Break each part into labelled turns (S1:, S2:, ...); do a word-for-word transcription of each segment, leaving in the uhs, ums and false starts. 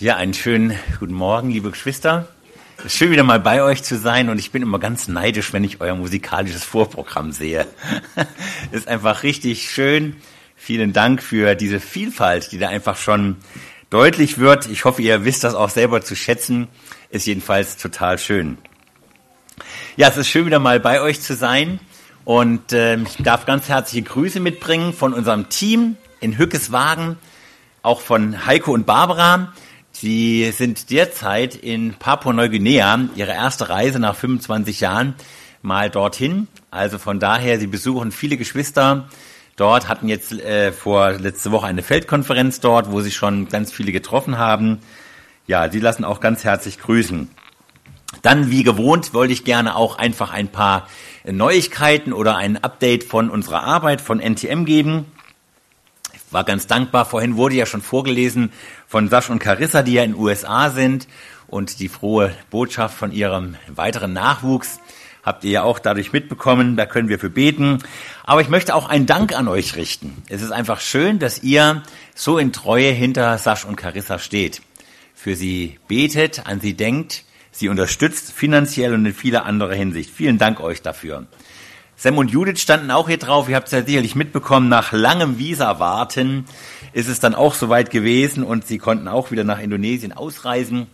S1: Ja, einen schönen guten Morgen, liebe Geschwister. Es ist schön, wieder mal bei euch zu sein und ich bin immer ganz neidisch, wenn ich euer musikalisches Vorprogramm sehe. Ist einfach richtig schön. Vielen Dank für diese Vielfalt, die da einfach schon deutlich wird. Ich hoffe, ihr wisst das auch selber zu schätzen. Ist jedenfalls total schön. Ja, es ist schön, wieder mal bei euch zu sein und äh, ich darf ganz herzliche Grüße mitbringen von unserem Team in Hückeswagen, auch von Heiko und Barbara. Sie sind derzeit in Papua-Neuguinea, ihre erste Reise nach fünfundzwanzig Jahren mal dorthin. Also von daher, sie besuchen viele Geschwister dort, hatten jetzt äh, vor letzte Woche eine Feldkonferenz dort, wo sie schon ganz viele getroffen haben. Ja, sie lassen auch ganz herzlich grüßen. Dann, wie gewohnt, wollte ich gerne auch einfach ein paar Neuigkeiten oder ein Update von unserer Arbeit von N T M geben. War ganz dankbar. Vorhin wurde ja schon vorgelesen von Sasch und Carissa, die ja in den U S A sind, und die frohe Botschaft von ihrem weiteren Nachwuchs habt ihr ja auch dadurch mitbekommen. Da können wir für beten. Aber ich möchte auch einen Dank an euch richten. Es ist einfach schön, dass ihr so in Treue hinter Sasch und Carissa steht. Für sie betet, an sie denkt, sie unterstützt finanziell und in vieler anderer Hinsicht. Vielen Dank euch dafür. Sam und Judith standen auch hier drauf. Ihr habt es ja sicherlich mitbekommen, nach langem Visa-Warten ist es dann auch soweit gewesen und sie konnten auch wieder nach Indonesien ausreisen.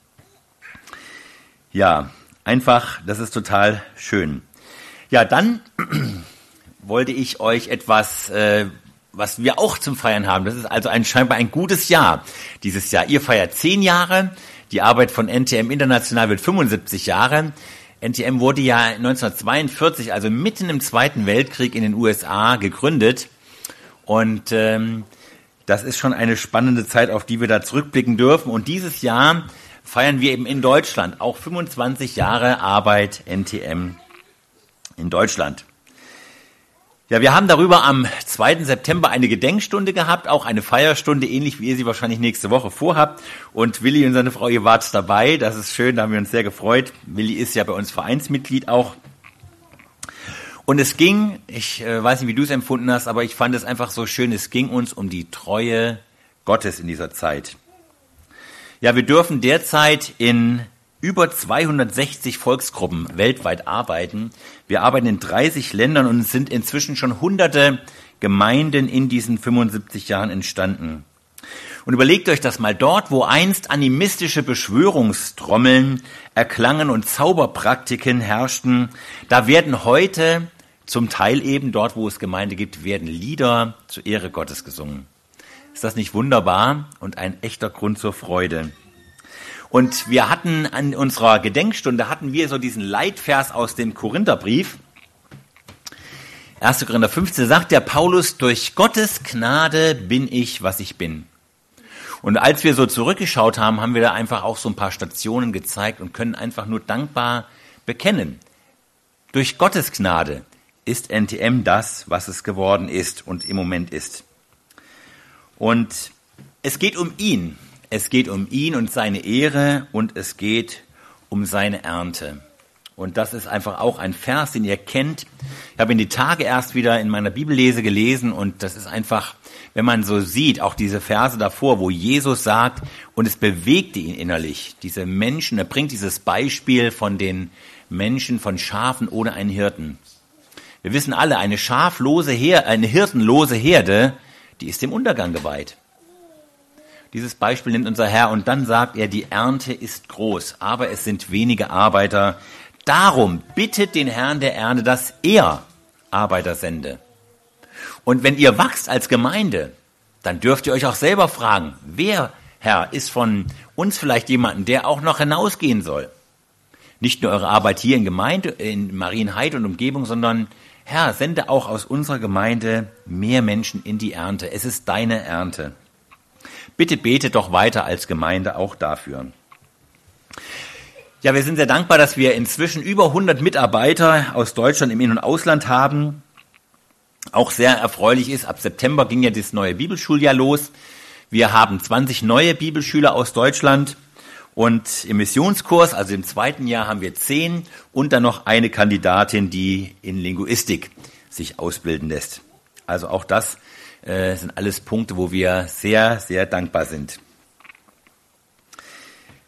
S1: Ja, einfach, das ist total schön. Ja, dann wollte ich euch etwas, äh, was wir auch zum Feiern haben. Das ist also ein, scheinbar ein gutes Jahr dieses Jahr. Ihr feiert zehn Jahre, die Arbeit von N T M International wird fünfundsiebzig Jahre. N T M wurde ja neunzehnhundertzweiundvierzig, also mitten im Zweiten Weltkrieg in den U S A gegründet. Und ähm, das ist schon eine spannende Zeit, auf die wir da zurückblicken dürfen. Und dieses Jahr feiern wir eben in Deutschland auch fünfundzwanzig Jahre Arbeit N T M in Deutschland. Ja, wir haben darüber am zweiten September eine Gedenkstunde gehabt, auch eine Feierstunde, ähnlich wie ihr sie wahrscheinlich nächste Woche vorhabt. Und Willi und seine Frau, ihr wart dabei, das ist schön, da haben wir uns sehr gefreut. Willi ist ja bei uns Vereinsmitglied auch. Und es ging, ich äh, weiß nicht, wie du es empfunden hast, aber ich fand es einfach so schön, es ging uns um die Treue Gottes in dieser Zeit. Ja, wir dürfen derzeit in über zweihundertsechzig Volksgruppen weltweit arbeiten. Wir arbeiten in dreißig Ländern und es sind inzwischen schon hunderte Gemeinden in diesen fünfundsiebzig Jahren entstanden. Und überlegt euch das mal, dort, wo einst animistische Beschwörungstrommeln erklangen und Zauberpraktiken herrschten, da werden heute, zum Teil eben dort, wo es Gemeinde gibt, werden Lieder zur Ehre Gottes gesungen. Ist das nicht wunderbar und ein echter Grund zur Freude? Und wir hatten an unserer Gedenkstunde, hatten wir so diesen Leitvers aus dem Korintherbrief. erster Korinther fünfzehn sagt der Paulus, durch Gottes Gnade bin ich, was ich bin. Und als wir so zurückgeschaut haben, haben wir da einfach auch so ein paar Stationen gezeigt und können einfach nur dankbar bekennen. Durch Gottes Gnade ist N T M das, was es geworden ist und im Moment ist. Und es geht um ihn. Es geht um ihn und seine Ehre und es geht um seine Ernte. Und das ist einfach auch ein Vers, den ihr kennt. Ich habe ihn die Tage erst wieder in meiner Bibellese gelesen und das ist einfach, wenn man so sieht, auch diese Verse davor, wo Jesus sagt, und es bewegte ihn innerlich, diese Menschen, er bringt dieses Beispiel von den Menschen, von Schafen ohne einen Hirten. Wir wissen alle, eine schaflose Herde, eine hirtenlose Herde, die ist dem Untergang geweiht. Dieses Beispiel nimmt unser Herr und dann sagt er, die Ernte ist groß, aber es sind wenige Arbeiter. Darum bittet den Herrn der Ernte, dass er Arbeiter sende. Und wenn ihr wachst als Gemeinde, dann dürft ihr euch auch selber fragen, wer, Herr, ist von uns vielleicht jemanden, der auch noch hinausgehen soll? Nicht nur eure Arbeit hier in Gemeinde, in Marienheide und Umgebung, sondern Herr, sende auch aus unserer Gemeinde mehr Menschen in die Ernte. Es ist deine Ernte. Bitte betet doch weiter als Gemeinde auch dafür. Ja, wir sind sehr dankbar, dass wir inzwischen über hundert Mitarbeiter aus Deutschland im In- und Ausland haben. Auch sehr erfreulich ist, ab September ging ja das neue Bibelschuljahr los. Wir haben zwanzig neue Bibelschüler aus Deutschland und im Missionskurs, also im zweiten Jahr, haben wir zehn und dann noch eine Kandidatin, die in Linguistik sich ausbilden lässt. Also auch das äh, sind alles Punkte, wo wir sehr, sehr dankbar sind.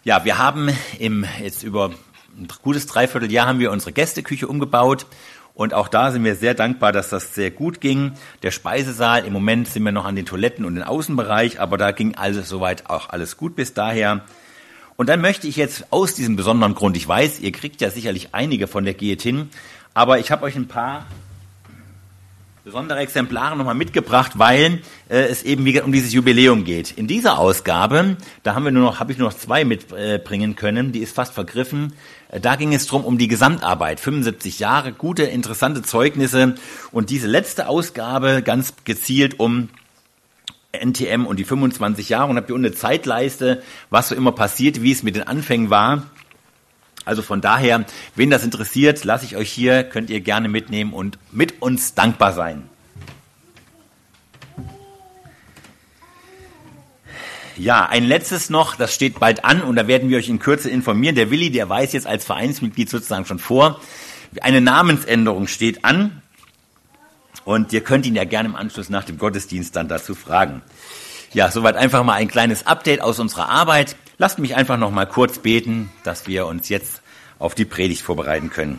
S1: Ja, wir haben im jetzt über ein gutes Dreivierteljahr haben wir unsere Gästeküche umgebaut und auch da sind wir sehr dankbar, dass das sehr gut ging. Der Speisesaal, im Moment sind wir noch an den Toiletten und den Außenbereich, aber da ging alles soweit auch alles gut bis daher. Und dann möchte ich jetzt aus diesem besonderen Grund, ich weiß, ihr kriegt ja sicherlich einige von der Guillotine, aber ich habe euch ein paar besondere Exemplare nochmal mitgebracht, weil äh, es eben wieder um dieses Jubiläum geht. In dieser Ausgabe, da haben wir nur noch, habe ich nur noch zwei mitbringen äh, können, die ist fast vergriffen. Äh, da ging es drum um die Gesamtarbeit, fünfundsiebzig Jahre, gute, interessante Zeugnisse und diese letzte Ausgabe ganz gezielt um N T M und die fünfundzwanzig Jahre und habt ihr eine Zeitleiste, was so immer passiert, wie es mit den Anfängen war. Also von daher, wen das interessiert, lasse ich euch hier, könnt ihr gerne mitnehmen und mit uns dankbar sein. Ja, ein letztes noch, das steht bald an und da werden wir euch in Kürze informieren. Der Willi, der weiß jetzt als Vereinsmitglied sozusagen schon vor. Eine Namensänderung steht an und ihr könnt ihn ja gerne im Anschluss nach dem Gottesdienst dann dazu fragen. Ja, soweit einfach mal ein kleines Update aus unserer Arbeit. Lasst mich einfach noch mal kurz beten, dass wir uns jetzt auf die Predigt vorbereiten können.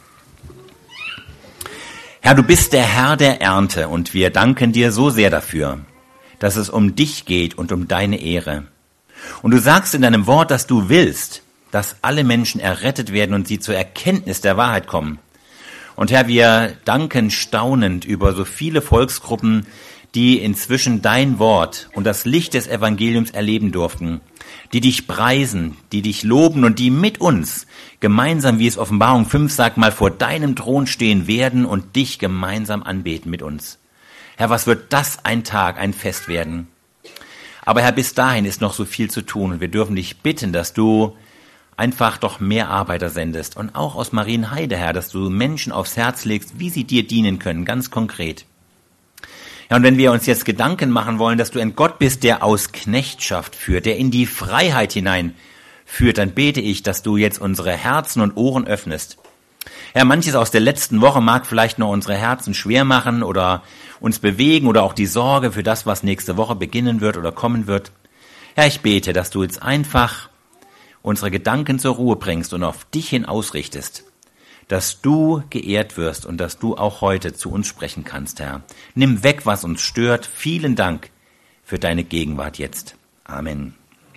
S1: Herr, du bist der Herr der Ernte und wir danken dir so sehr dafür, dass es um dich geht und um deine Ehre. Und du sagst in deinem Wort, dass du willst, dass alle Menschen errettet werden und sie zur Erkenntnis der Wahrheit kommen. Und Herr, wir danken staunend über so viele Volksgruppen, die inzwischen dein Wort und das Licht des Evangeliums erleben durften, die dich preisen, die dich loben und die mit uns gemeinsam, wie es Offenbarung fünf sagt, mal vor deinem Thron stehen werden und dich gemeinsam anbeten mit uns. Herr, was wird das ein Tag, ein Fest werden? Aber Herr, bis dahin ist noch so viel zu tun und wir dürfen dich bitten, dass du einfach doch mehr Arbeiter sendest und auch aus Marienheide, Herr, dass du Menschen aufs Herz legst, wie sie dir dienen können, ganz konkret. Ja, und wenn wir uns jetzt Gedanken machen wollen, dass du ein Gott bist, der aus Knechtschaft führt, der in die Freiheit hinein führt, dann bete ich, dass du jetzt unsere Herzen und Ohren öffnest. Ja, manches aus der letzten Woche mag vielleicht noch unsere Herzen schwer machen oder uns bewegen oder auch die Sorge für das, was nächste Woche beginnen wird oder kommen wird. Ja, ich bete, dass du jetzt einfach unsere Gedanken zur Ruhe bringst und auf dich hin ausrichtest. Dass du geehrt wirst und dass du auch heute zu uns sprechen kannst, Herr. Nimm weg, was uns stört. Vielen Dank für deine Gegenwart jetzt. Amen.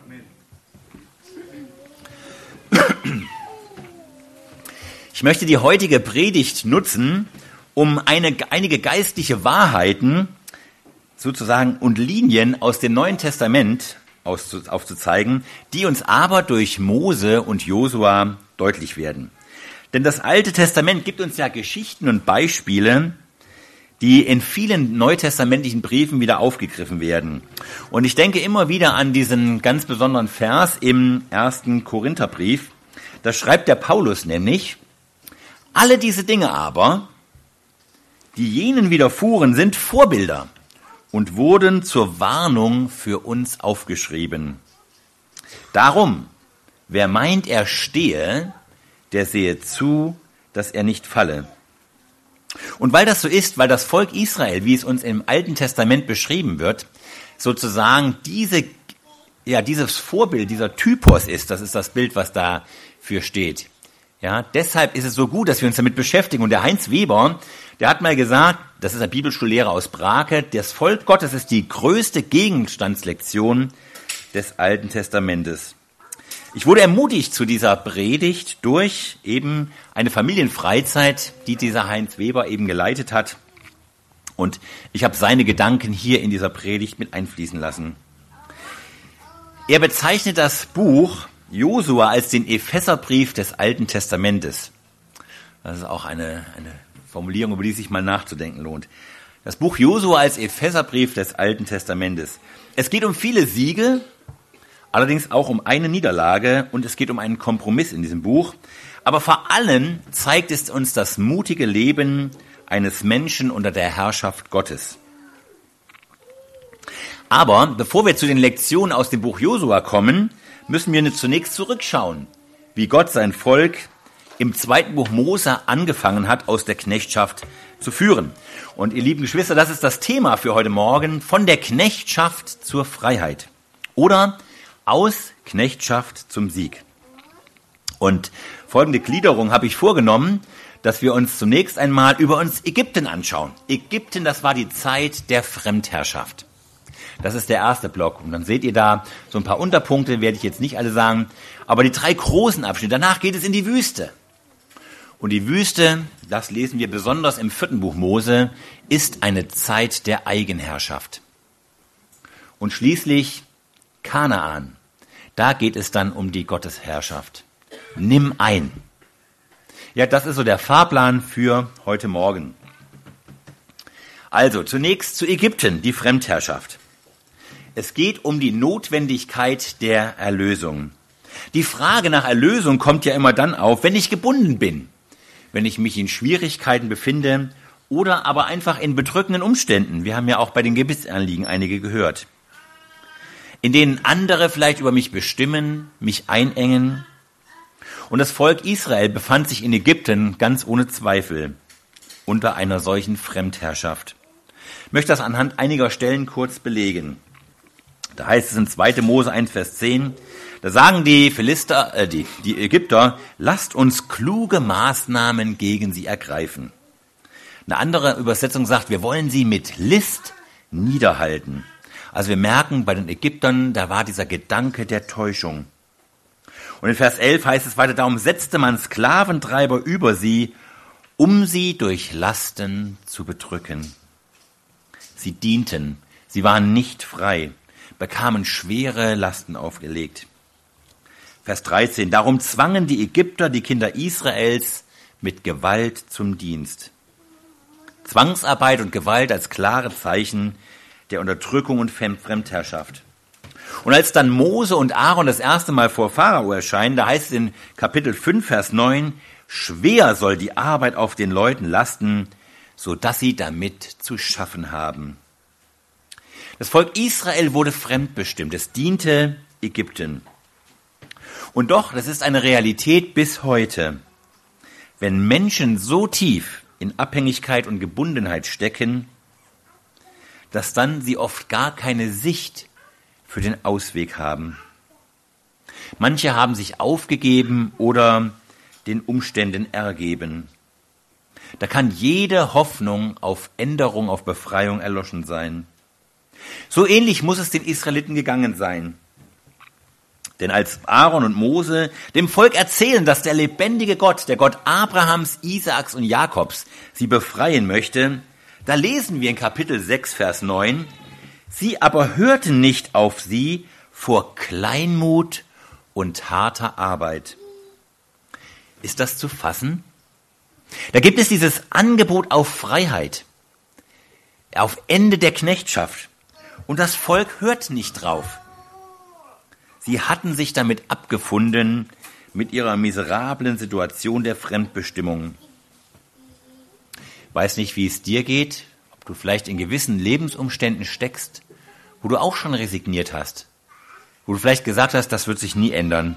S1: Ich möchte die heutige Predigt nutzen, um eine, einige geistliche Wahrheiten sozusagen und Linien aus dem Neuen Testament aufzuzeigen, die uns aber durch Mose und Josua deutlich werden. Denn das Alte Testament gibt uns ja Geschichten und Beispiele, die in vielen neutestamentlichen Briefen wieder aufgegriffen werden. Und ich denke immer wieder an diesen ganz besonderen Vers im ersten Korintherbrief. Da schreibt der Paulus nämlich: Alle diese Dinge aber, die jenen widerfuhren, sind Vorbilder und wurden zur Warnung für uns aufgeschrieben. Darum, wer meint, er stehe, der sehe zu, dass er nicht falle. Und weil das so ist, weil das Volk Israel, wie es uns im Alten Testament beschrieben wird, sozusagen diese, ja, dieses Vorbild, dieser Typos ist, das ist das Bild, was dafür steht. Ja, deshalb ist es so gut, dass wir uns damit beschäftigen. Und der Heinz Weber, der hat mal gesagt, das ist ein Bibelschullehrer aus Brake, das Volk Gottes ist die größte Gegenstandslektion des Alten Testamentes. Ich wurde ermutigt zu dieser Predigt durch eben eine Familienfreizeit, die dieser Heinz Weber eben geleitet hat. Und ich habe seine Gedanken hier in dieser Predigt mit einfließen lassen. Er bezeichnet das Buch Josua als den Epheserbrief des Alten Testamentes. Das ist auch eine, eine Formulierung, über die sich mal nachzudenken lohnt. Das Buch Josua als Epheserbrief des Alten Testamentes. Es geht um viele Siege, allerdings auch um eine Niederlage und es geht um einen Kompromiss in diesem Buch. Aber vor allem zeigt es uns das mutige Leben eines Menschen unter der Herrschaft Gottes. Aber bevor wir zu den Lektionen aus dem Buch Josua kommen, müssen wir zunächst zurückschauen, wie Gott sein Volk im zweiten Buch Mose angefangen hat, aus der Knechtschaft zu führen. Und ihr lieben Geschwister, das ist das Thema für heute Morgen, von der Knechtschaft zur Freiheit. Oder Aus Knechtschaft zum Sieg. Und folgende Gliederung habe ich vorgenommen, dass wir uns zunächst einmal über uns Ägypten anschauen. Ägypten, das war die Zeit der Fremdherrschaft. Das ist der erste Block. Und dann seht ihr da so ein paar Unterpunkte, werde ich jetzt nicht alle sagen. Aber die drei großen Abschnitte, danach geht es in die Wüste. Und die Wüste, das lesen wir besonders im vierten Buch Mose, ist eine Zeit der Eigenherrschaft. Und schließlich Kanaan. Da geht es dann um die Gottesherrschaft. Nimm ein. Ja, das ist so der Fahrplan für heute Morgen. Also, zunächst zu Ägypten, die Fremdherrschaft. Es geht um die Notwendigkeit der Erlösung. Die Frage nach Erlösung kommt ja immer dann auf, wenn ich gebunden bin, wenn ich mich in Schwierigkeiten befinde oder aber einfach in bedrückenden Umständen. Wir haben ja auch bei den Gebetsanliegen einige gehört. In denen andere vielleicht über mich bestimmen, mich einengen. Und das Volk Israel befand sich in Ägypten ganz ohne Zweifel unter einer solchen Fremdherrschaft. Ich möchte das anhand einiger Stellen kurz belegen. Da heißt es in zweiter Mose eins, Vers zehn, da sagen die Philister, äh, die, die Ägypter, lasst uns kluge Maßnahmen gegen sie ergreifen. Eine andere Übersetzung sagt, wir wollen sie mit List niederhalten. Also wir merken bei den Ägyptern, da war dieser Gedanke der Täuschung. Und in Vers elf heißt es weiter, darum setzte man Sklaventreiber über sie, um sie durch Lasten zu bedrücken. Sie dienten, sie waren nicht frei, bekamen schwere Lasten aufgelegt. Vers dreizehn, darum zwangen die Ägypter die Kinder Israels mit Gewalt zum Dienst. Zwangsarbeit und Gewalt als klare Zeichen der Unterdrückung und Fremdherrschaft. Und als dann Mose und Aaron das erste Mal vor Pharao erscheinen, da heißt es in Kapitel fünf, Vers neun, schwer soll die Arbeit auf den Leuten lasten, so dass sie damit zu schaffen haben. Das Volk Israel wurde fremdbestimmt, es diente Ägypten. Und doch, das ist eine Realität bis heute. Wenn Menschen so tief in Abhängigkeit und Gebundenheit stecken, dass dann sie oft gar keine Sicht für den Ausweg haben. Manche haben sich aufgegeben oder den Umständen ergeben. Da kann jede Hoffnung auf Änderung, auf Befreiung erloschen sein. So ähnlich muss es den Israeliten gegangen sein. Denn als Aaron und Mose dem Volk erzählen, dass der lebendige Gott, der Gott Abrahams, Isaaks und Jakobs, sie befreien möchte, da lesen wir in Kapitel sechs, Vers neun, sie aber hörten nicht auf sie vor Kleinmut und harter Arbeit. Ist das zu fassen? Da gibt es dieses Angebot auf Freiheit, auf Ende der Knechtschaft. Und das Volk hört nicht drauf. Sie hatten sich damit abgefunden, mit ihrer miserablen Situation der Fremdbestimmung. Weiß nicht, wie es dir geht, ob du vielleicht in gewissen Lebensumständen steckst, wo du auch schon resigniert hast, wo du vielleicht gesagt hast, das wird sich nie ändern.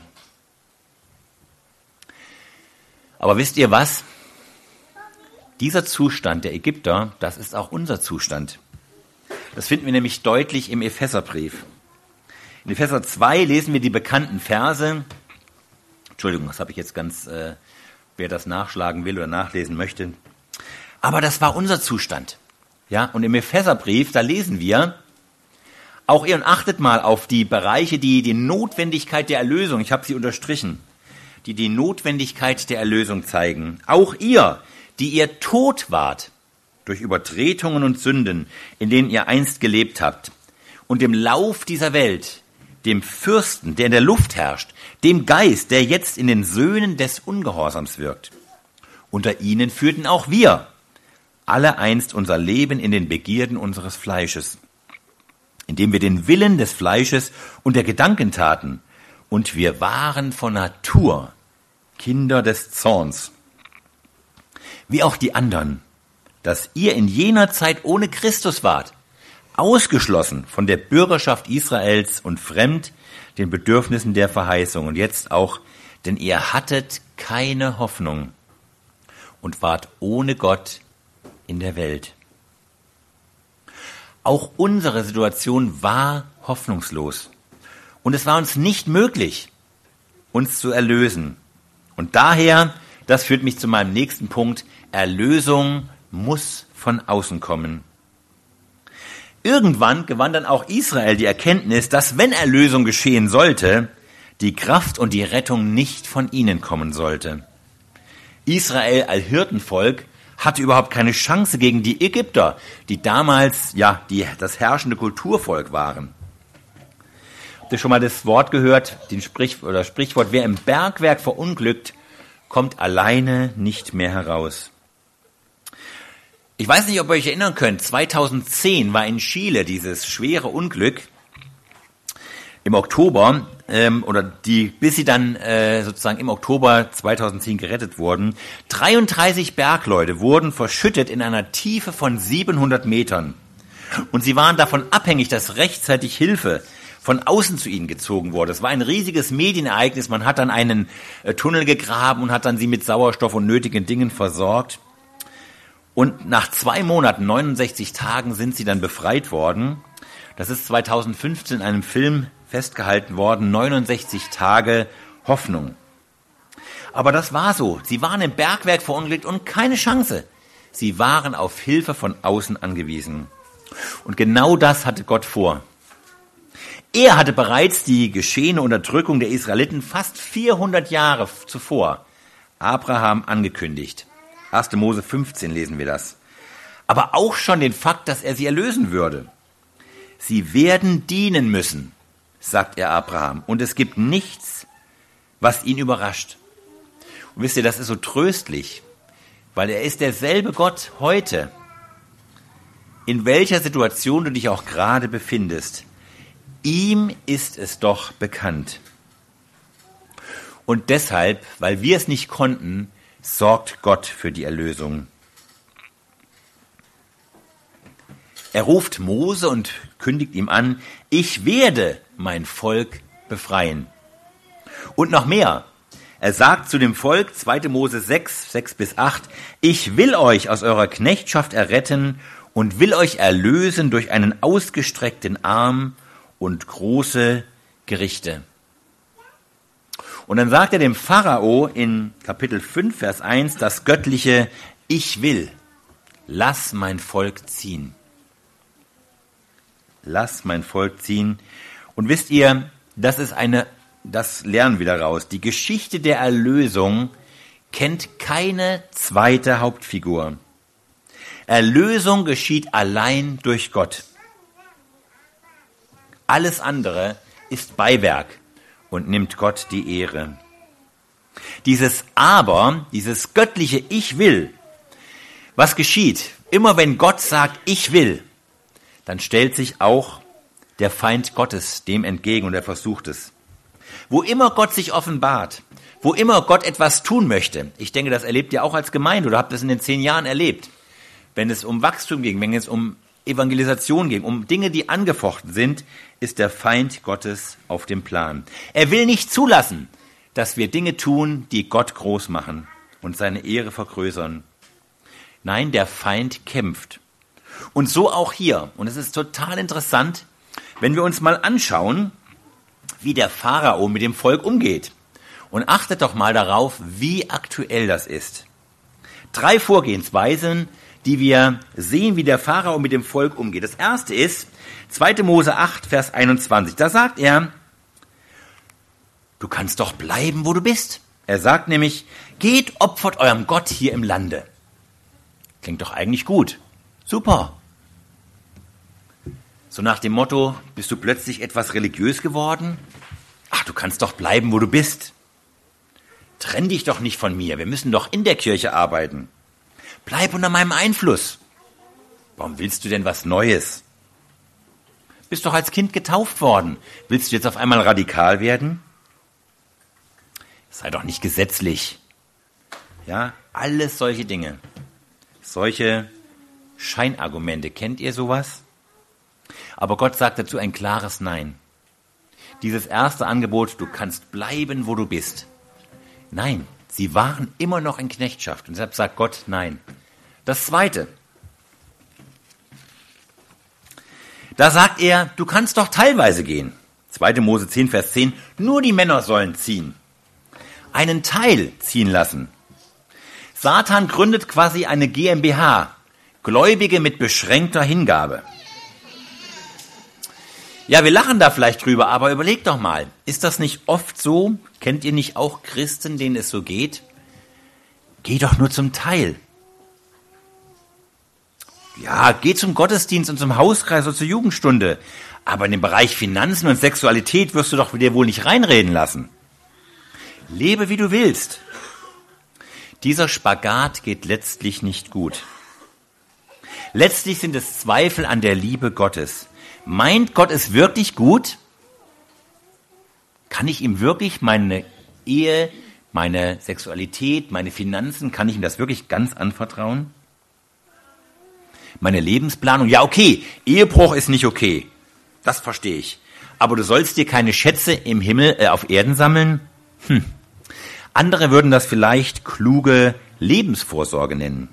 S1: Aber wisst ihr was? Dieser Zustand der Ägypter, das ist auch unser Zustand. Das finden wir nämlich deutlich im Epheserbrief. In Epheser zwei lesen wir die bekannten Verse. Entschuldigung, das habe ich jetzt ganz, äh, wer das nachschlagen will oder nachlesen möchte. Aber das war unser Zustand. Ja, und im Epheserbrief, da lesen wir, auch ihr und achtet mal auf die Bereiche, die die Notwendigkeit der Erlösung, ich habe sie unterstrichen, die die Notwendigkeit der Erlösung zeigen. Auch ihr, die ihr tot wart durch Übertretungen und Sünden, in denen ihr einst gelebt habt, und dem Lauf dieser Welt, dem Fürsten, der in der Luft herrscht, dem Geist, der jetzt in den Söhnen des Ungehorsams wirkt. Unter ihnen führten auch wir alle einst unser Leben in den Begierden unseres Fleisches, indem wir den Willen des Fleisches und der Gedanken taten, und wir waren von Natur Kinder des Zorns. Wie auch die anderen, dass ihr in jener Zeit ohne Christus wart, ausgeschlossen von der Bürgerschaft Israels und fremd den Bedürfnissen der Verheißung. Und jetzt auch, denn ihr hattet keine Hoffnung und wart ohne Gott in der Welt. Auch unsere Situation war hoffnungslos. Und es war uns nicht möglich, uns zu erlösen. Und daher, das führt mich zu meinem nächsten Punkt, Erlösung muss von außen kommen. Irgendwann gewann dann auch Israel die Erkenntnis, dass wenn Erlösung geschehen sollte, die Kraft und die Rettung nicht von ihnen kommen sollte. Israel als Hirtenvolk hatte überhaupt keine Chance gegen die Ägypter, die damals ja die, das herrschende Kulturvolk waren. Habt ihr schon mal das Wort gehört, den Sprich, oder Sprichwort, wer im Bergwerk verunglückt, kommt alleine nicht mehr heraus. Ich weiß nicht, ob ihr euch erinnern könnt, zweitausendzehn war in Chile dieses schwere Unglück im Oktober, ähm, oder die, bis sie dann äh, sozusagen im Oktober zweitausendzehn gerettet wurden. dreiunddreißig Bergleute wurden verschüttet in einer Tiefe von siebenhundert Metern. Und sie waren davon abhängig, dass rechtzeitig Hilfe von außen zu ihnen gezogen wurde. Es war ein riesiges Medienereignis. Man hat dann einen äh, Tunnel gegraben und hat dann sie mit Sauerstoff und nötigen Dingen versorgt. Und nach zwei Monaten, neunundsechzig Tagen, sind sie dann befreit worden. Das ist zweitausendfünfzehn in einem Film festgehalten worden, neunundsechzig Tage Hoffnung. Aber das war so. Sie waren im Bergwerk verunglückt und keine Chance. Sie waren auf Hilfe von außen angewiesen. Und genau das hatte Gott vor. Er hatte bereits die geschehene Unterdrückung der Israeliten fast vierhundert Jahre zuvor Abraham angekündigt. erster Mose fünfzehn lesen wir das. Aber auch schon den Fakt, dass er sie erlösen würde. Sie werden dienen müssen, sagt er Abraham. Und es gibt nichts, was ihn überrascht. Und wisst ihr, das ist so tröstlich, weil er ist derselbe Gott heute. In welcher Situation du dich auch gerade befindest, ihm ist es doch bekannt. Und deshalb, weil wir es nicht konnten, sorgt Gott für die Erlösung. Er ruft Mose und kündigt ihm an, ich werde mein Volk befreien. Und noch mehr. Er sagt zu dem Volk, zweiter Mose sechs, sechs bis acht, ich will euch aus eurer Knechtschaft erretten und will euch erlösen durch einen ausgestreckten Arm und große Gerichte. Und dann sagt er dem Pharao in Kapitel fünf, Vers eins, das göttliche Ich will, lass mein Volk ziehen. Lass mein Volk ziehen. Und wisst ihr, das ist eine, das lernen wir daraus. Die Geschichte der Erlösung kennt keine zweite Hauptfigur. Erlösung geschieht allein durch Gott. Alles andere ist Beiwerk und nimmt Gott die Ehre. Dieses Aber, dieses göttliche Ich will, was geschieht? Immer wenn Gott sagt, ich will, dann stellt sich auch der Feind Gottes dem entgegen und er versucht es. Wo immer Gott sich offenbart, wo immer Gott etwas tun möchte, ich denke, das erlebt ihr auch als Gemeinde oder habt es in den zehn Jahren erlebt, wenn es um Wachstum ging, wenn es um Evangelisation ging, um Dinge, die angefochten sind, ist der Feind Gottes auf dem Plan. Er will nicht zulassen, dass wir Dinge tun, die Gott groß machen und seine Ehre vergrößern. Nein, der Feind kämpft. Und so auch hier. Und es ist total interessant, wenn wir uns mal anschauen, wie der Pharao mit dem Volk umgeht. Und achtet doch mal darauf, wie aktuell das ist. Drei Vorgehensweisen, die wir sehen, wie der Pharao mit dem Volk umgeht. Das erste ist zweiter Mose acht, Vers einundzwanzig. Da sagt er, du kannst doch bleiben, wo du bist. Er sagt nämlich, geht, opfert eurem Gott hier im Lande. Klingt doch eigentlich gut. Super. So nach dem Motto, bist du plötzlich etwas religiös geworden? Ach, du kannst doch bleiben, wo du bist. Trenn dich doch nicht von mir. Wir müssen doch in der Kirche arbeiten. Bleib unter meinem Einfluss. Warum willst du denn was Neues? Bist doch als Kind getauft worden. Willst du jetzt auf einmal radikal werden? Sei doch nicht gesetzlich. Ja, alles solche Dinge. Solche Scheinargumente. Kennt ihr sowas? Aber Gott sagt dazu ein klares Nein. Dieses erste Angebot, du kannst bleiben, wo du bist. Nein, sie waren immer noch in Knechtschaft. Und deshalb sagt Gott Nein. Das zweite. Da sagt er, du kannst doch teilweise gehen. zweite Mose zehn, Vers zehn, nur die Männer sollen ziehen. Einen Teil ziehen lassen. Satan gründet quasi eine GmbH, Gläubige mit beschränkter Hingabe. Ja, wir lachen da vielleicht drüber, aber überlegt doch mal, ist das nicht oft so? Kennt ihr nicht auch Christen, denen es so geht? Geh doch nur zum Teil. Ja, geh zum Gottesdienst und zum Hauskreis oder zur Jugendstunde. Aber in den Bereich Finanzen und Sexualität wirst du doch dir wohl nicht reinreden lassen. Lebe, wie du willst. Dieser Spagat geht letztlich nicht gut. Letztlich sind es Zweifel an der Liebe Gottes. Meint Gott es wirklich gut? Kann ich ihm wirklich meine Ehe, meine Sexualität, meine Finanzen, kann ich ihm das wirklich ganz anvertrauen? Meine Lebensplanung? Ja, okay, Ehebruch ist nicht okay. Das verstehe ich. Aber du sollst dir keine Schätze im Himmel, äh, auf Erden sammeln? Hm. Andere würden das vielleicht kluge Lebensvorsorge nennen.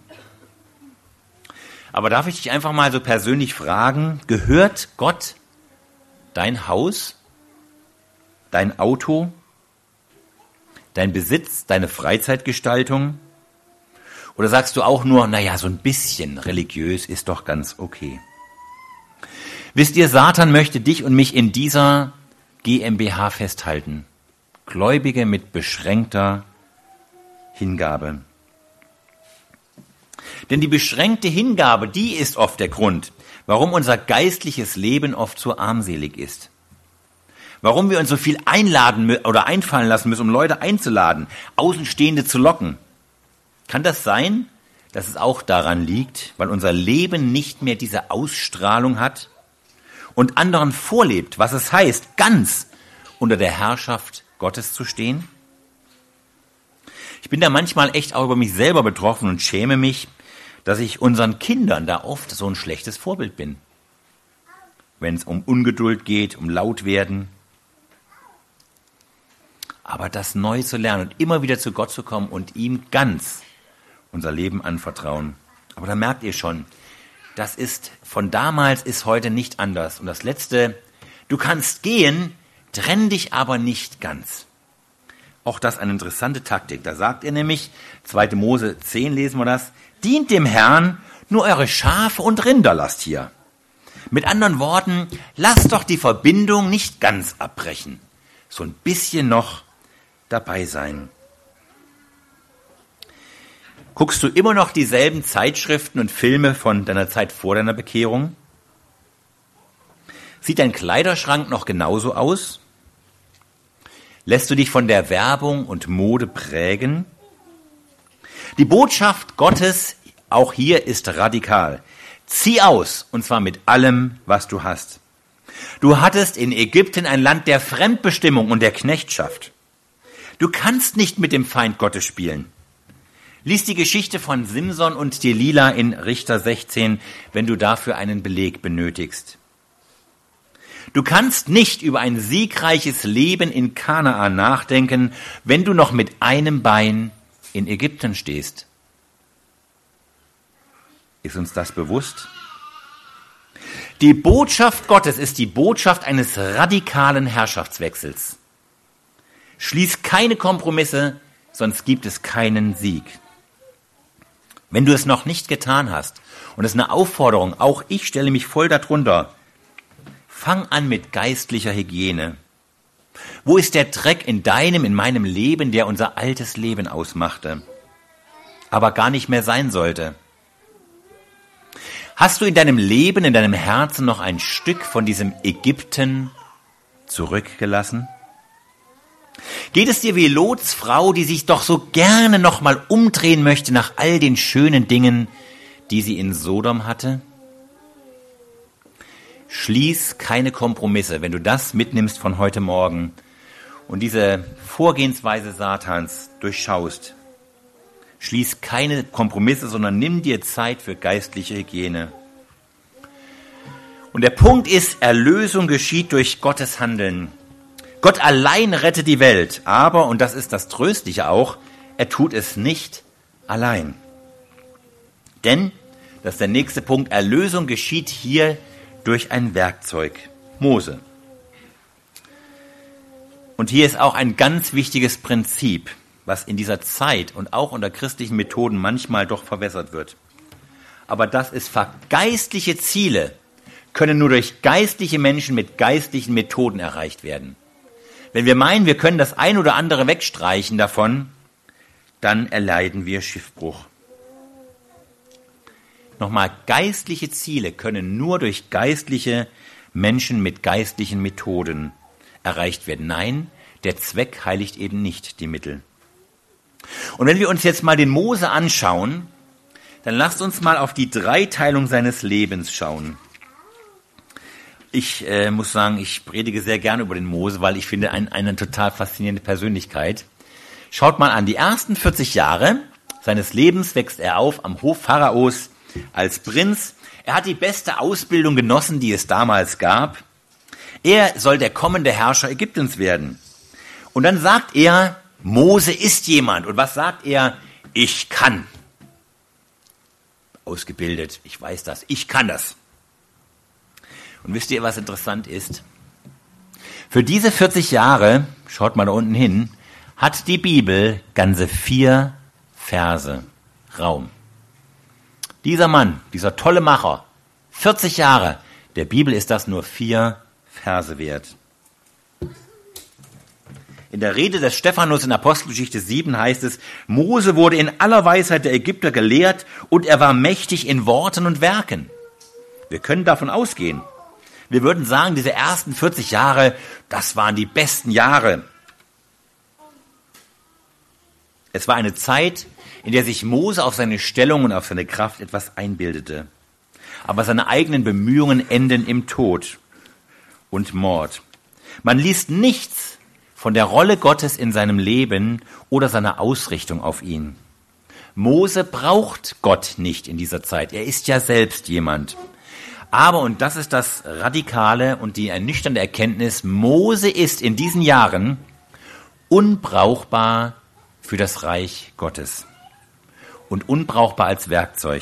S1: Aber darf ich dich einfach mal so persönlich fragen, gehört Gott dein Haus, dein Auto, dein Besitz, deine Freizeitgestaltung? Oder sagst du auch nur, naja, so ein bisschen religiös ist doch ganz okay? Wisst ihr, Satan möchte dich und mich in dieser GmbH festhalten. Gläubige mit beschränkter Hingabe. Denn die beschränkte Hingabe, die ist oft der Grund, warum unser geistliches Leben oft so armselig ist. Warum wir uns so viel einladen oder einfallen lassen müssen, um Leute einzuladen, Außenstehende zu locken. Kann das sein, dass es auch daran liegt, weil unser Leben nicht mehr diese Ausstrahlung hat und anderen vorlebt, was es heißt, ganz unter der Herrschaft Gottes zu stehen? Ich bin da manchmal echt auch über mich selber betroffen und schäme mich, dass ich unseren Kindern da oft so ein schlechtes Vorbild bin. Wenn es um Ungeduld geht, um Lautwerden. Aber das neu zu lernen und immer wieder zu Gott zu kommen und ihm ganz unser Leben anvertrauen. Aber da merkt ihr schon, das ist von damals ist heute nicht anders. Und das Letzte, du kannst gehen, trenn dich aber nicht ganz. Auch das eine interessante Taktik. Da sagt er nämlich, zweite Mose zehn lesen wir das, dient dem Herrn, nur eure Schafe und Rinder lasst hier. Mit anderen Worten, lasst doch die Verbindung nicht ganz abbrechen. So ein bisschen noch dabei sein. Guckst du immer noch dieselben Zeitschriften und Filme von deiner Zeit vor deiner Bekehrung? Sieht dein Kleiderschrank noch genauso aus? Lässt du dich von der Werbung und Mode prägen? Die Botschaft Gottes, auch hier, ist radikal. Zieh aus, und zwar mit allem, was du hast. Du hattest in Ägypten ein Land der Fremdbestimmung und der Knechtschaft. Du kannst nicht mit dem Feind Gottes spielen. Lies die Geschichte von Simson und Delila in Richter sechzehn, wenn du dafür einen Beleg benötigst. Du kannst nicht über ein siegreiches Leben in Kanaan nachdenken, wenn du noch mit einem Bein in Ägypten stehst. Ist uns das bewusst? Die Botschaft Gottes ist die Botschaft eines radikalen Herrschaftswechsels. Schließ keine Kompromisse, sonst gibt es keinen Sieg. Wenn du es noch nicht getan hast, und es ist eine Aufforderung, auch ich stelle mich voll darunter, fang an mit geistlicher Hygiene. Wo ist der Dreck in deinem, in meinem Leben, der unser altes Leben ausmachte, aber gar nicht mehr sein sollte? Hast du in deinem Leben, in deinem Herzen noch ein Stück von diesem Ägypten zurückgelassen? Geht es dir wie Lots Frau, die sich doch so gerne noch mal umdrehen möchte nach all den schönen Dingen, die sie in Sodom hatte? Schließ keine Kompromisse, wenn du das mitnimmst von heute Morgen und diese Vorgehensweise Satans durchschaust. Schließ keine Kompromisse, sondern nimm dir Zeit für geistliche Hygiene. Und der Punkt ist, Erlösung geschieht durch Gottes Handeln. Gott allein rettet die Welt, aber, und das ist das Tröstliche auch, er tut es nicht allein. Denn, das ist der nächste Punkt, Erlösung geschieht hier durch ein Werkzeug, Mose. Und hier ist auch ein ganz wichtiges Prinzip, was in dieser Zeit und auch unter christlichen Methoden manchmal doch verwässert wird. Aber das ist, geistliche Ziele können nur durch geistliche Menschen mit geistlichen Methoden erreicht werden. Wenn wir meinen, wir können das ein oder andere wegstreichen davon, dann erleiden wir Schiffbruch. Nochmal, geistliche Ziele können nur durch geistliche Menschen mit geistlichen Methoden erreicht werden. Nein, der Zweck heiligt eben nicht die Mittel. Und wenn wir uns jetzt mal den Mose anschauen, dann lasst uns mal auf die Dreiteilung seines Lebens schauen. Ich äh, muss sagen, ich predige sehr gerne über den Mose, weil ich finde, ein, eine total faszinierende Persönlichkeit. Schaut mal an, die ersten vierzig Jahre seines Lebens wächst er auf am Hof Pharaos als Prinz. Er hat die beste Ausbildung genossen, die es damals gab. Er soll der kommende Herrscher Ägyptens werden. Und dann sagt er, Mose ist jemand. Und was sagt er? Ich kann. Ausgebildet, ich weiß das, ich kann das. Und wisst ihr, was interessant ist? Für diese vierzig Jahre, schaut mal da unten hin, hat die Bibel ganze vier Verse Raum. Dieser Mann, dieser tolle Macher, vierzig Jahre, der Bibel ist das nur vier Verse wert. In der Rede des Stephanus in Apostelgeschichte sieben heißt es, Mose wurde in aller Weisheit der Ägypter gelehrt und er war mächtig in Worten und Werken. Wir können davon ausgehen. Wir würden sagen, diese ersten vierzig Jahre, das waren die besten Jahre. Es war eine Zeit, in der sich Mose auf seine Stellung und auf seine Kraft etwas einbildete. Aber seine eigenen Bemühungen enden im Tod und Mord. Man liest nichts von der Rolle Gottes in seinem Leben oder seiner Ausrichtung auf ihn. Mose braucht Gott nicht in dieser Zeit. Er ist ja selbst jemand. Aber, und das ist das Radikale und die ernüchternde Erkenntnis, Mose ist in diesen Jahren unbrauchbar für das Reich Gottes und unbrauchbar als Werkzeug.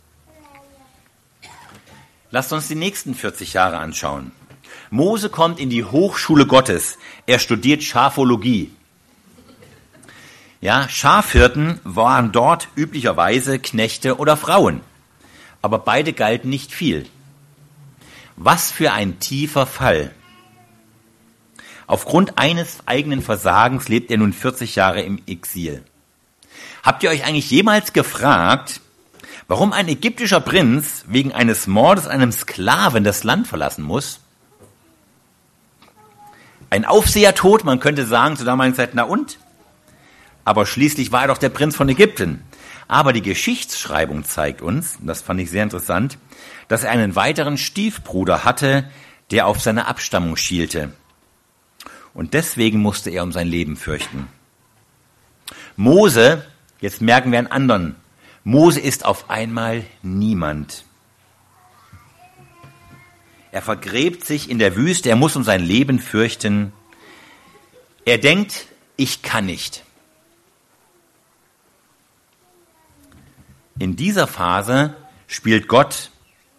S1: Lasst uns die nächsten vierzig Jahre anschauen. Mose kommt in die Hochschule Gottes. Er studiert Schafologie. Ja, Schafhirten waren dort üblicherweise Knechte oder Frauen. Aber beide galten nicht viel. Was für ein tiefer Fall. Aufgrund eines eigenen Versagens lebt er nun vierzig Jahre im Exil. Habt ihr euch eigentlich jemals gefragt, warum ein ägyptischer Prinz wegen eines Mordes einem Sklaven das Land verlassen muss? Ein Aufsehertod, man könnte sagen, zur damaligen Zeit, na und? Aber schließlich war er doch der Prinz von Ägypten. Aber die Geschichtsschreibung zeigt uns, und das fand ich sehr interessant, dass er einen weiteren Stiefbruder hatte, der auf seine Abstammung schielte. Und deswegen musste er um sein Leben fürchten. Mose, jetzt merken wir einen anderen, Mose ist auf einmal niemand. Er vergräbt sich in der Wüste, er muss um sein Leben fürchten. Er denkt, ich kann nicht. In dieser Phase spielt Gott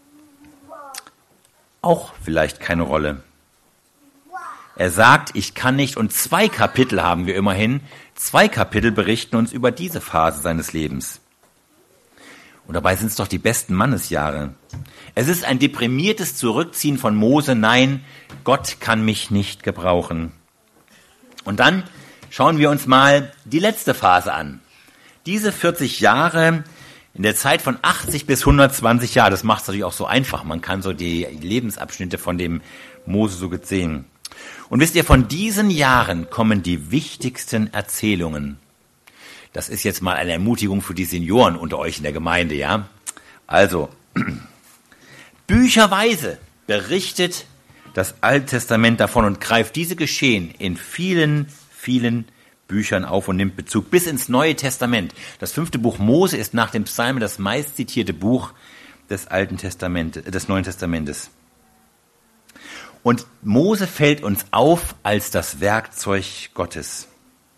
S1: auch vielleicht keine Rolle. Er sagt, ich kann nicht, und zwei Kapitel haben wir immerhin. Zwei Kapitel berichten uns über diese Phase seines Lebens. Und dabei sind es doch die besten Mannesjahre. Es ist ein deprimiertes Zurückziehen von Mose. Nein, Gott kann mich nicht gebrauchen. Und dann schauen wir uns mal die letzte Phase an. Diese vierzig Jahre in der Zeit von achtzig bis hundertzwanzig Jahre, das macht es natürlich auch so einfach. Man kann so die Lebensabschnitte von dem Mose so gut sehen. Und wisst ihr, von diesen Jahren kommen die wichtigsten Erzählungen. Das ist jetzt mal eine Ermutigung für die Senioren unter euch in der Gemeinde, ja? Also, bücherweise berichtet das Alte Testament davon und greift diese Geschehen in vielen, vielen Büchern auf und nimmt Bezug bis ins Neue Testament. Das fünfte Buch Mose ist nach dem Psalmen das meistzitierte Buch des Alten Testamentes, des Neuen Testamentes. Und Mose fällt uns auf als das Werkzeug Gottes.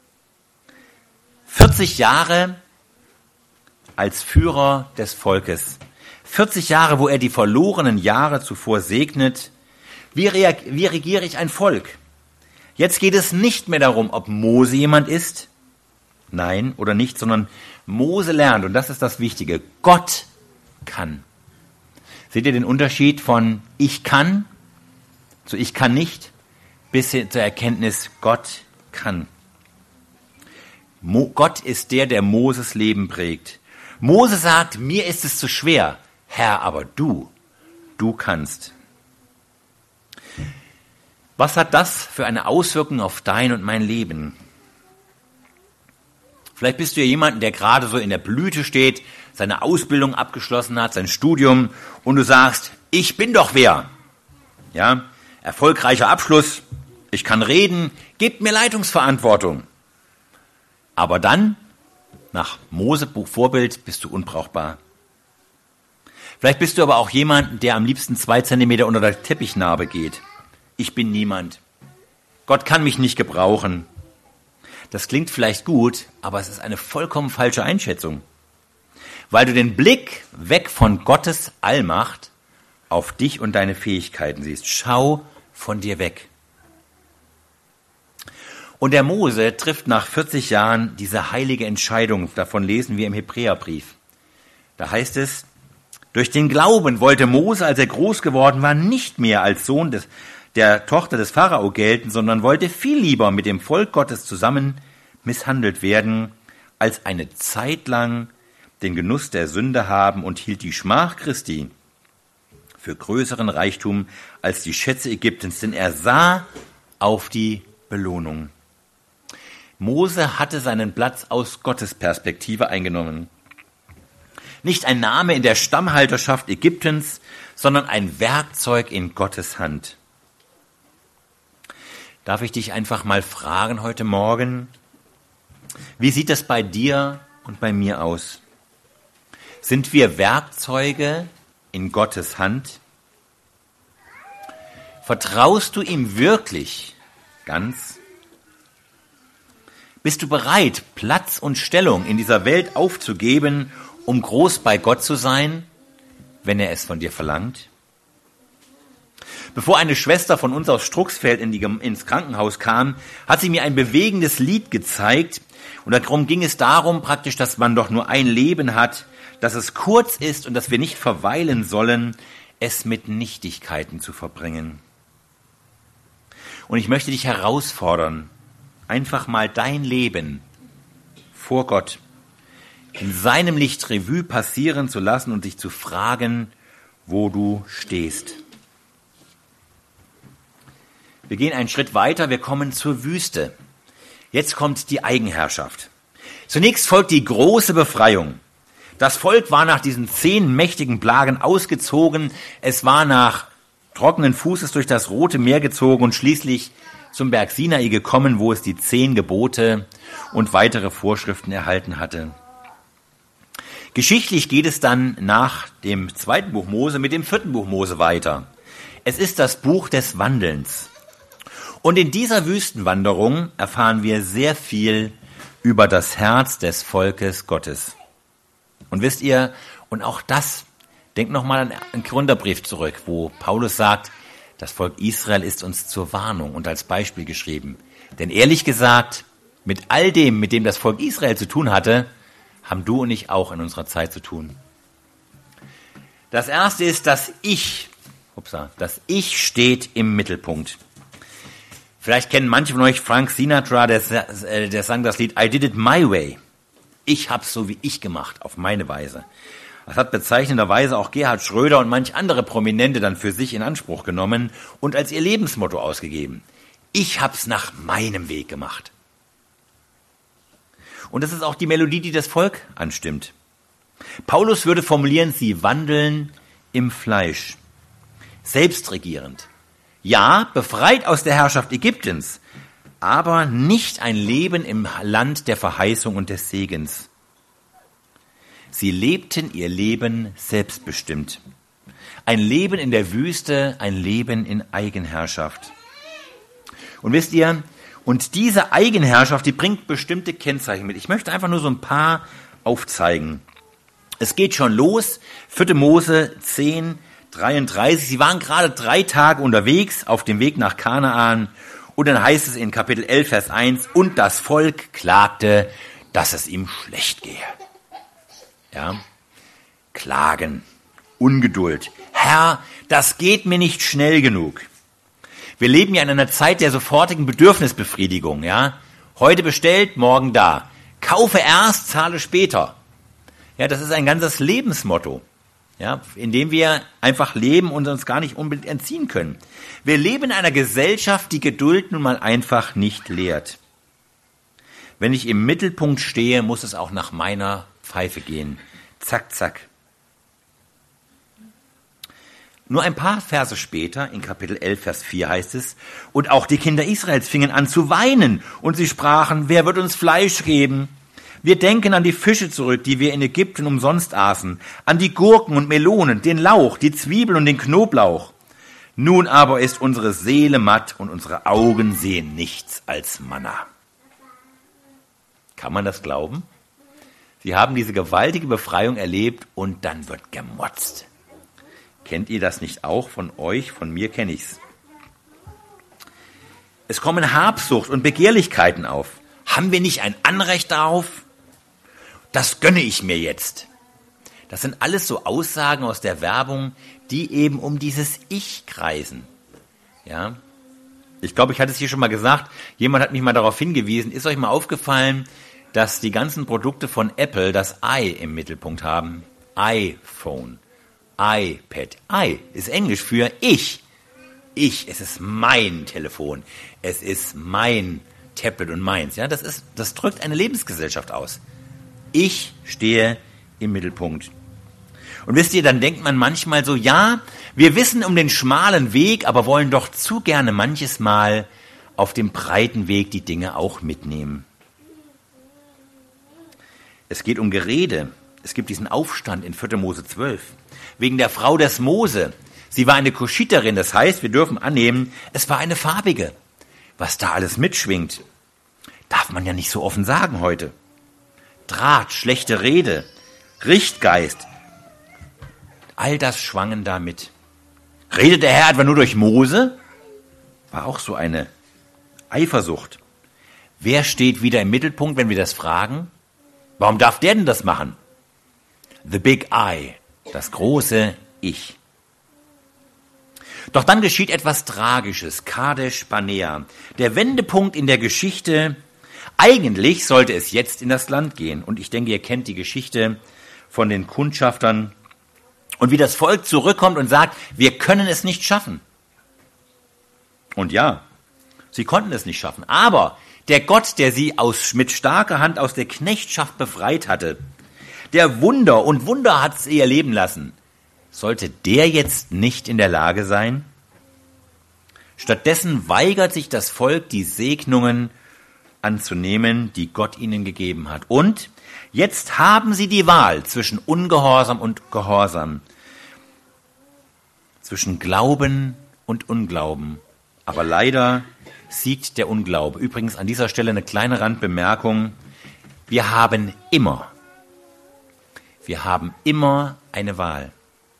S1: vierzig Jahre als Führer des Volkes. vierzig Jahre, wo er die verlorenen Jahre zuvor segnet. Wie, reag- wie regiere ich ein Volk? Jetzt geht es nicht mehr darum, ob Mose jemand ist, nein oder nicht, sondern Mose lernt, und das ist das Wichtige, Gott kann. Seht ihr den Unterschied von ich kann zu ich kann nicht bis hin zur Erkenntnis, Gott kann. Mo- Gott ist der, der Moses Leben prägt. Mose sagt, mir ist es zu schwer, Herr, aber du, du kannst. Was hat das für eine Auswirkung auf dein und mein Leben? Vielleicht bist du ja jemand, der gerade so in der Blüte steht, seine Ausbildung abgeschlossen hat, sein Studium, und du sagst, ich bin doch wer. Ja, erfolgreicher Abschluss, ich kann reden, gebt mir Leitungsverantwortung. Aber dann, nach Mosebuch Vorbild, bist du unbrauchbar. Vielleicht bist du aber auch jemand, der am liebsten zwei Zentimeter unter der Teppichnarbe geht. Ich bin niemand. Gott kann mich nicht gebrauchen. Das klingt vielleicht gut, aber es ist eine vollkommen falsche Einschätzung. Weil du den Blick weg von Gottes Allmacht auf dich und deine Fähigkeiten siehst. Schau von dir weg. Und der Mose trifft nach vierzig Jahren diese heilige Entscheidung. Davon lesen wir im Hebräerbrief. Da heißt es, durch den Glauben wollte Mose, als er groß geworden war, nicht mehr als Sohn des, der Tochter des Pharao gelten, sondern wollte viel lieber mit dem Volk Gottes zusammen misshandelt werden, als eine Zeit lang den Genuss der Sünde haben, und hielt die Schmach Christi für größeren Reichtum als die Schätze Ägyptens, denn er sah auf die Belohnung. Mose hatte seinen Platz aus Gottes Perspektive eingenommen. Nicht ein Name in der Stammhalterschaft Ägyptens, sondern ein Werkzeug in Gottes Hand. Darf ich dich einfach mal fragen heute Morgen, wie sieht es bei dir und bei mir aus? Sind wir Werkzeuge in Gottes Hand? Vertraust du ihm wirklich ganz? Bist du bereit, Platz und Stellung in dieser Welt aufzugeben, um groß bei Gott zu sein, wenn er es von dir verlangt? Bevor eine Schwester von uns aus Struxfeld in die, ins Krankenhaus kam, hat sie mir ein bewegendes Lied gezeigt. Und darum ging es darum, praktisch, dass man doch nur ein Leben hat, dass es kurz ist und dass wir nicht verweilen sollen, es mit Nichtigkeiten zu verbringen. Und ich möchte dich herausfordern, einfach mal dein Leben vor Gott in seinem Licht Revue passieren zu lassen und dich zu fragen, wo du stehst. Wir gehen einen Schritt weiter, wir kommen zur Wüste. Jetzt kommt die Eigenherrschaft. Zunächst folgt die große Befreiung. Das Volk war nach diesen zehn mächtigen Plagen ausgezogen. Es war nach trockenen Fußes durch das Rote Meer gezogen und schließlich zum Berg Sinai gekommen, wo es die zehn Gebote und weitere Vorschriften erhalten hatte. Geschichtlich geht es dann nach dem zweiten Buch Mose mit dem vierten Buch Mose weiter. Es ist das Buch des Wandelns. Und in dieser Wüstenwanderung erfahren wir sehr viel über das Herz des Volkes Gottes. Und wisst ihr, und auch das, denkt nochmal an den Korintherbrief zurück, wo Paulus sagt, das Volk Israel ist uns zur Warnung und als Beispiel geschrieben. Denn ehrlich gesagt, mit all dem, mit dem das Volk Israel zu tun hatte, haben du und ich auch in unserer Zeit zu tun. Das erste ist, das Ich, upsa, das Ich steht im Mittelpunkt. Vielleicht kennen manche von euch Frank Sinatra, der, der sang das Lied I Did It My Way. Ich hab's so wie ich gemacht, auf meine Weise. Das hat bezeichnenderweise auch Gerhard Schröder und manch andere Prominente dann für sich in Anspruch genommen und als ihr Lebensmotto ausgegeben. Ich hab's nach meinem Weg gemacht. Und das ist auch die Melodie, die das Volk anstimmt. Paulus würde formulieren, sie wandeln im Fleisch, selbstregierend. Ja, befreit aus der Herrschaft Ägyptens, aber nicht ein Leben im Land der Verheißung und des Segens. Sie lebten ihr Leben selbstbestimmt. Ein Leben in der Wüste, ein Leben in Eigenherrschaft. Und wisst ihr, und diese Eigenherrschaft, die bringt bestimmte Kennzeichen mit. Ich möchte einfach nur so ein paar aufzeigen. Es geht schon los, vierte Mose zehn, dreiunddreißig. Sie waren gerade drei Tage unterwegs auf dem Weg nach Kanaan Und dann heißt es in Kapitel elf, Vers eins, und das Volk klagte, dass es ihm schlecht gehe. Ja, Klagen, Ungeduld. Herr, das geht mir nicht schnell genug. Wir leben ja in einer Zeit der sofortigen Bedürfnisbefriedigung. Ja, heute bestellt, morgen da. Kaufe erst, zahle später. Ja, das ist ein ganzes Lebensmotto, ja, in dem wir einfach leben und uns gar nicht unbedingt entziehen können. Wir leben in einer Gesellschaft, die Geduld nun mal einfach nicht lehrt. Wenn ich im Mittelpunkt stehe, muss es auch nach meiner Pfeife gehen. Zack, zack. Nur ein paar Verse später, in Kapitel elf, Vers vier heißt es, und auch die Kinder Israels fingen an zu weinen, und sie sprachen, wer wird uns Fleisch geben? Wir denken an die Fische zurück, die wir in Ägypten umsonst aßen, an die Gurken und Melonen, den Lauch, die Zwiebeln und den Knoblauch. Nun aber ist unsere Seele matt und unsere Augen sehen nichts als Manna. Kann man das glauben? Sie haben diese gewaltige Befreiung erlebt und dann wird gemotzt. Kennt ihr das nicht auch von euch? Von mir kenne ich's. Es kommen Habsucht und Begehrlichkeiten auf. Haben wir nicht ein Anrecht darauf? Das gönne ich mir jetzt. Das sind alles so Aussagen aus der Werbung, die eben um dieses Ich kreisen. Ja, ich glaube, ich hatte es hier schon mal gesagt. Jemand hat mich mal darauf hingewiesen. Ist euch mal aufgefallen, dass die ganzen Produkte von Apple das I im Mittelpunkt haben? iPhone, iPad. I ist Englisch für ich. Ich, es ist mein Telefon. Es ist mein Tablet und meins. Ja, das ist, das drückt eine Lebensgesellschaft aus. Ich stehe im Mittelpunkt. Und wisst ihr, dann denkt man manchmal so, ja, wir wissen um den schmalen Weg, aber wollen doch zu gerne manches Mal auf dem breiten Weg die Dinge auch mitnehmen. Es geht um Gerede. Es gibt diesen Aufstand in vierter Mose zwölf. Wegen der Frau des Mose. Sie war eine Kuschiterin, das heißt, wir dürfen annehmen, es war eine farbige. Was da alles mitschwingt, darf man ja nicht so offen sagen heute. Draht, schlechte Rede, Richtgeist, all das schwangen da mit. Redet der Herr etwa nur durch Mose? War auch so eine Eifersucht. Wer steht wieder im Mittelpunkt, wenn wir das fragen? Warum darf der denn das machen? The Big I, das große Ich. Doch dann geschieht etwas Tragisches, Kadesh Barnea, der Wendepunkt in der Geschichte. Eigentlich sollte es jetzt in das Land gehen. Und ich denke, ihr kennt die Geschichte von den Kundschaftern und wie das Volk zurückkommt und sagt, wir können es nicht schaffen. Und ja, sie konnten es nicht schaffen. Aber der Gott, der sie aus, mit starker Hand aus der Knechtschaft befreit hatte, der Wunder und Wunder hat sie erleben lassen, sollte der jetzt nicht in der Lage sein? Stattdessen weigert sich das Volk, die Segnungen anzunehmen, die Gott ihnen gegeben hat. Und jetzt haben sie die Wahl zwischen Ungehorsam und Gehorsam, zwischen Glauben und Unglauben. Aber leider siegt der Unglaube. Übrigens an dieser Stelle eine kleine Randbemerkung. Wir haben immer, wir haben immer eine Wahl.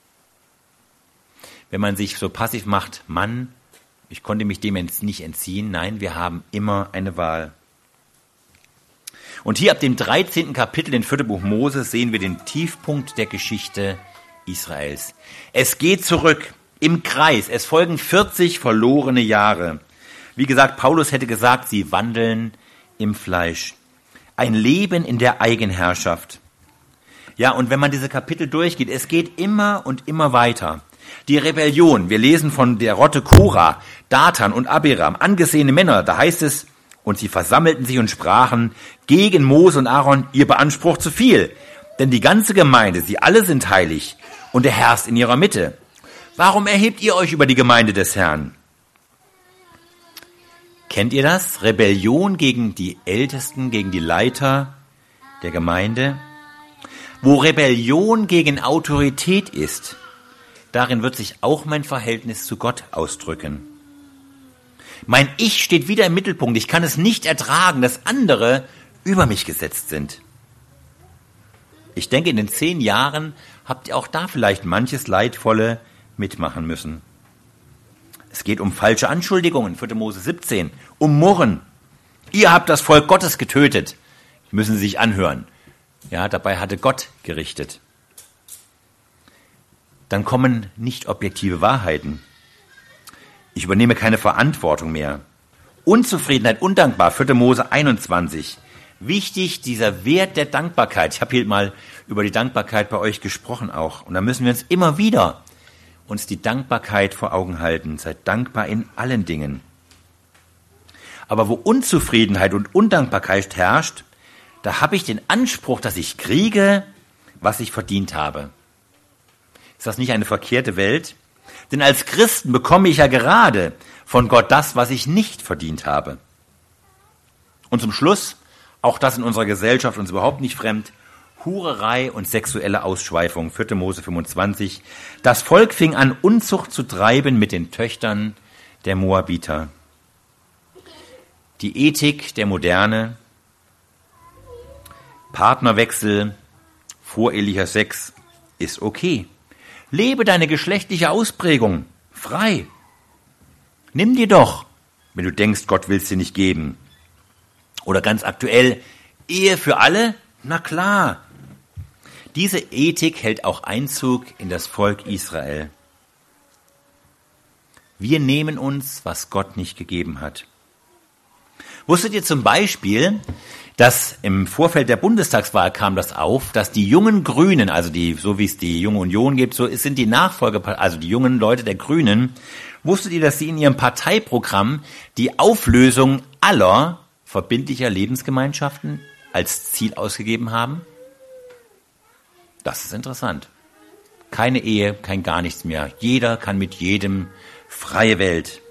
S1: Wenn man sich so passiv macht, Mann, ich konnte mich dem jetzt nicht entziehen. Nein, wir haben immer eine Wahl. Und hier ab dem dreizehnten Kapitel in vierten Buch Mose sehen wir den Tiefpunkt der Geschichte Israels. Es geht zurück im Kreis. Es folgen vierzig verlorene Jahre. Wie gesagt, Paulus hätte gesagt, sie wandeln im Fleisch. Ein Leben in der Eigenherrschaft. Ja, und wenn man diese Kapitel durchgeht, es geht immer und immer weiter. Die Rebellion, wir lesen von der Rotte Korah, Datan und Abiram, angesehene Männer, da heißt es, und sie versammelten sich und sprachen gegen Mose und Aaron, ihr beansprucht zu viel, denn die ganze Gemeinde, sie alle sind heilig und der Herr ist in ihrer Mitte. Warum erhebt ihr euch über die Gemeinde des Herrn? Kennt ihr das? Rebellion gegen die Ältesten, gegen die Leiter der Gemeinde? Wo Rebellion gegen Autorität ist, darin wird sich auch mein Verhältnis zu Gott ausdrücken. Mein Ich steht wieder im Mittelpunkt. Ich kann es nicht ertragen, dass andere über mich gesetzt sind. Ich denke, in den zehn Jahren habt ihr auch da vielleicht manches Leidvolle mitmachen müssen. Es geht um falsche Anschuldigungen, vierte Mose siebzehn, um Murren. Ihr habt das Volk Gottes getötet, müssen Sie sich anhören. Ja, dabei hatte Gott gerichtet. Dann kommen nicht objektive Wahrheiten. Ich übernehme keine Verantwortung mehr. Unzufriedenheit, undankbar, vierte Mose einundzwanzig. Wichtig, dieser Wert der Dankbarkeit. Ich habe hier mal über die Dankbarkeit bei euch gesprochen auch. Und da müssen wir uns immer wieder uns die Dankbarkeit vor Augen halten. Seid dankbar in allen Dingen. Aber wo Unzufriedenheit und Undankbarkeit herrscht, da habe ich den Anspruch, dass ich kriege, was ich verdient habe. Ist das nicht eine verkehrte Welt? Denn als Christen bekomme ich ja gerade von Gott das, was ich nicht verdient habe. Und zum Schluss, auch das in unserer Gesellschaft uns überhaupt nicht fremd, Hurerei und sexuelle Ausschweifung, vierte Mose fünfundzwanzig. Das Volk fing an, Unzucht zu treiben mit den Töchtern der Moabiter. Die Ethik der Moderne, Partnerwechsel, vorehelicher Sex ist okay. Lebe deine geschlechtliche Ausprägung frei. Nimm dir doch, wenn du denkst, Gott will es dir nicht geben. Oder ganz aktuell, Ehe für alle? Na klar. Diese Ethik hält auch Einzug in das Volk Israel. Wir nehmen uns, was Gott nicht gegeben hat. Wusstet ihr zum Beispiel, dass im Vorfeld der Bundestagswahl kam das auf, dass die jungen Grünen, also die, so wie es die Junge Union gibt, so sind die Nachfolger, also die jungen Leute der Grünen, wusstet ihr, dass sie in ihrem Parteiprogramm die Auflösung aller verbindlicher Lebensgemeinschaften als Ziel ausgegeben haben? Das ist interessant. Keine Ehe, kein gar nichts mehr. Jeder kann mit jedem, freie Welt.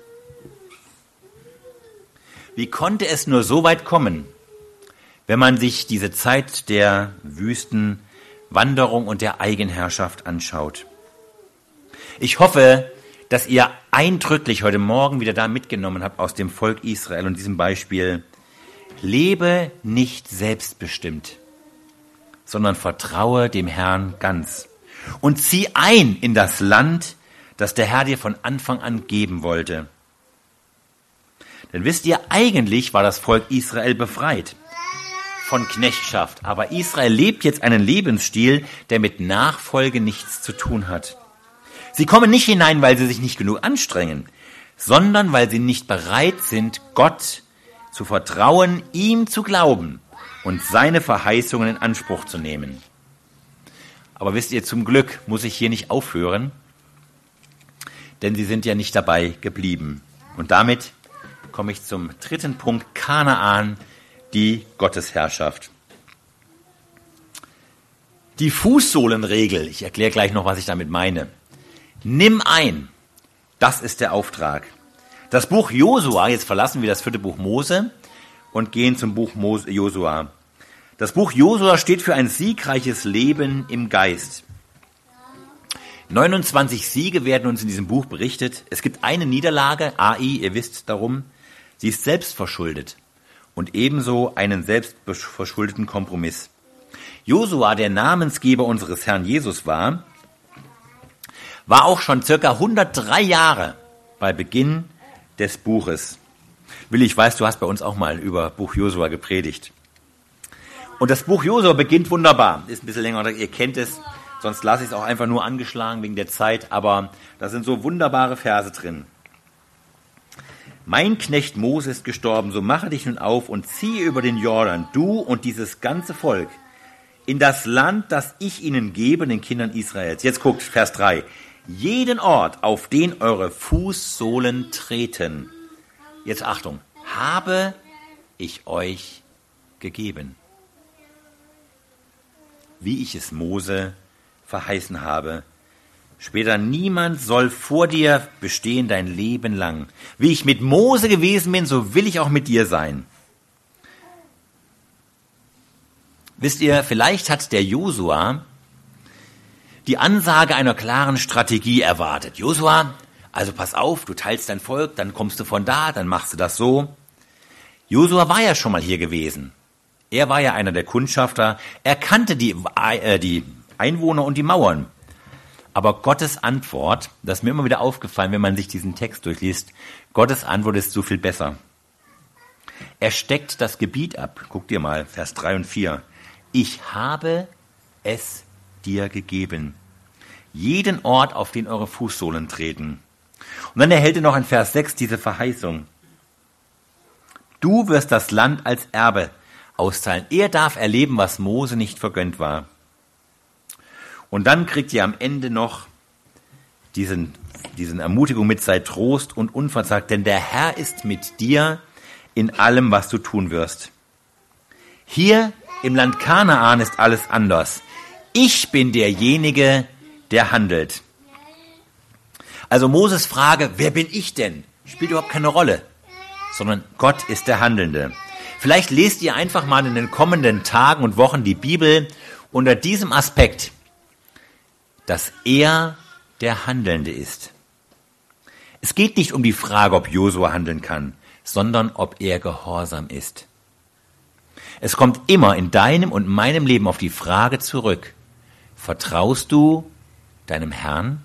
S1: Wie konnte es nur so weit kommen, wenn man sich diese Zeit der Wüstenwanderung und der Eigenherrschaft anschaut? Ich hoffe, dass ihr eindrücklich heute Morgen wieder da mitgenommen habt aus dem Volk Israel und diesem Beispiel. Lebe nicht selbstbestimmt, sondern vertraue dem Herrn ganz und zieh ein in das Land, das der Herr dir von Anfang an geben wollte. Denn wisst ihr, eigentlich war das Volk Israel befreit von Knechtschaft. Aber Israel lebt jetzt einen Lebensstil, der mit Nachfolge nichts zu tun hat. Sie kommen nicht hinein, weil sie sich nicht genug anstrengen, sondern weil sie nicht bereit sind, Gott zu vertrauen, ihm zu glauben und seine Verheißungen in Anspruch zu nehmen. Aber wisst ihr, zum Glück muss ich hier nicht aufhören, denn sie sind ja nicht dabei geblieben. Und damit komme ich zum dritten Punkt, Kanaan, die Gottesherrschaft. Die Fußsohlenregel, ich erkläre gleich noch, was ich damit meine. Nimm ein, das ist der Auftrag. Das Buch Josua, jetzt verlassen wir das vierte Buch Mose und gehen zum Buch Josua. Das Buch Josua steht für ein siegreiches Leben im Geist. neunundzwanzig Siege werden uns in diesem Buch berichtet. Es gibt eine Niederlage, A I, ihr wisst darum, sie ist selbst verschuldet und ebenso einen selbstverschuldeten Kompromiss. Josua, der Namensgeber unseres Herrn Jesus war, war auch schon circa hundertdrei Jahre bei Beginn des Buches. Willi, ich weiß, du hast bei uns auch mal über Buch Josua gepredigt. Und das Buch Josua beginnt wunderbar. Ist ein bisschen länger, ihr kennt es. Sonst lasse ich es auch einfach nur angeschlagen wegen der Zeit. Aber da sind so wunderbare Verse drin. Mein Knecht Mose ist gestorben, so mache dich nun auf und ziehe über den Jordan, du und dieses ganze Volk, in das Land, das ich ihnen gebe, den Kindern Israels. Jetzt guckt, Vers drei. Jeden Ort, auf den eure Fußsohlen treten. Jetzt Achtung, habe ich euch gegeben, wie ich es Mose verheißen habe. Später, niemand soll vor dir bestehen dein Leben lang. Wie ich mit Mose gewesen bin, so will ich auch mit dir sein. Wisst ihr, vielleicht hat der Josua die Ansage einer klaren Strategie erwartet. Josua, also pass auf, du teilst dein Volk, dann kommst du von da, dann machst du das so. Josua war ja schon mal hier gewesen. Er war ja einer der Kundschafter. Er kannte die, äh, die Einwohner und die Mauern. Aber Gottes Antwort, das ist mir immer wieder aufgefallen, wenn man sich diesen Text durchliest, Gottes Antwort ist so viel besser. Er steckt das Gebiet ab. Guck dir mal, Vers drei und vier. Ich habe es dir gegeben. Jeden Ort, auf den eure Fußsohlen treten. Und dann erhält er noch in Vers sechs diese Verheißung. Du wirst das Land als Erbe austeilen. Er darf erleben, was Mose nicht vergönnt war. Und dann kriegt ihr am Ende noch diesen, diesen Ermutigung mit, sei Trost und unverzagt, denn der Herr ist mit dir in allem, was du tun wirst. Hier im Land Kanaan ist alles anders. Ich bin derjenige, der handelt. Also Moses Frage, wer bin ich denn? Spielt überhaupt keine Rolle, sondern Gott ist der Handelnde. Vielleicht lest ihr einfach mal in den kommenden Tagen und Wochen die Bibel unter diesem Aspekt, dass er der Handelnde ist. Es geht nicht um die Frage, ob Josua handeln kann, sondern ob er gehorsam ist. Es kommt immer in deinem und meinem Leben auf die Frage zurück, vertraust du deinem Herrn?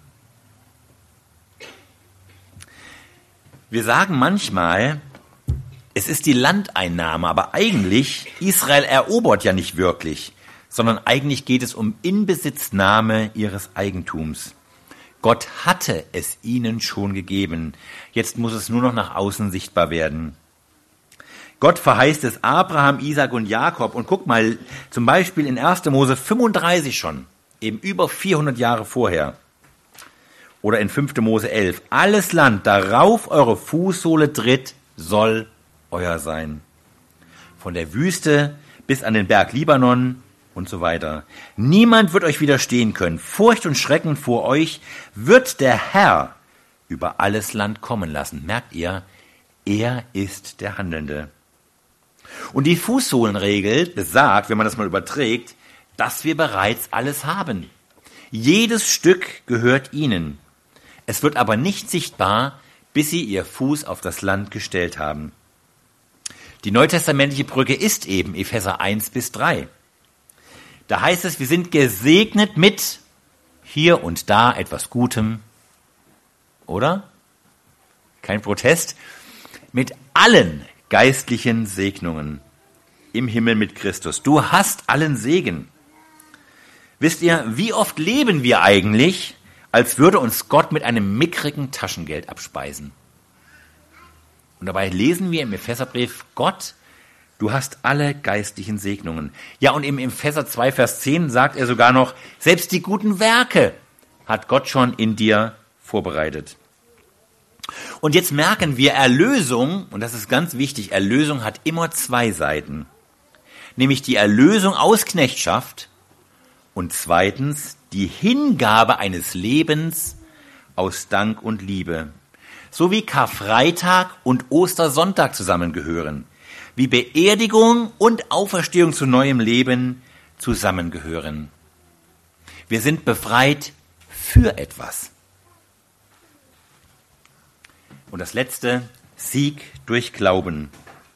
S1: Wir sagen manchmal, es ist die Landeinnahme, aber eigentlich, Israel erobert ja nicht wirklich, sondern eigentlich geht es um Inbesitznahme ihres Eigentums. Gott hatte es ihnen schon gegeben. Jetzt muss es nur noch nach außen sichtbar werden. Gott verheißt es Abraham, Isaac und Jakob. Und guck mal, zum Beispiel in erster Mose fünfunddreißig schon, eben über vierhundert Jahre vorher. Oder in fünfter Mose elf. Alles Land, darauf eure Fußsohle tritt, soll euer sein. Von der Wüste bis an den Berg Libanon und so weiter. Niemand wird euch widerstehen können. Furcht und Schrecken vor euch wird der Herr über alles Land kommen lassen. Merkt ihr, er ist der Handelnde. Und die Fußsohlenregel besagt, wenn man das mal überträgt, dass wir bereits alles haben. Jedes Stück gehört ihnen. Es wird aber nicht sichtbar, bis sie ihr Fuß auf das Land gestellt haben. Die neutestamentliche Brücke ist eben Epheser eins bis drei. Da heißt es, wir sind gesegnet mit hier und da etwas Gutem, oder? Kein Protest? Mit allen geistlichen Segnungen im Himmel mit Christus. Du hast allen Segen. Wisst ihr, wie oft leben wir eigentlich, als würde uns Gott mit einem mickrigen Taschengeld abspeisen? Und dabei lesen wir im Epheserbrief, Gott, du hast alle geistlichen Segnungen. Ja, und im Epheser zwei, Vers zehn sagt er sogar noch, selbst die guten Werke hat Gott schon in dir vorbereitet. Und jetzt merken wir, Erlösung, und das ist ganz wichtig, Erlösung hat immer zwei Seiten. Nämlich die Erlösung aus Knechtschaft und zweitens die Hingabe eines Lebens aus Dank und Liebe. So wie Karfreitag und Ostersonntag zusammengehören. Wie Beerdigung und Auferstehung zu neuem Leben zusammengehören. Wir sind befreit für etwas. Und das letzte, Sieg durch Glauben.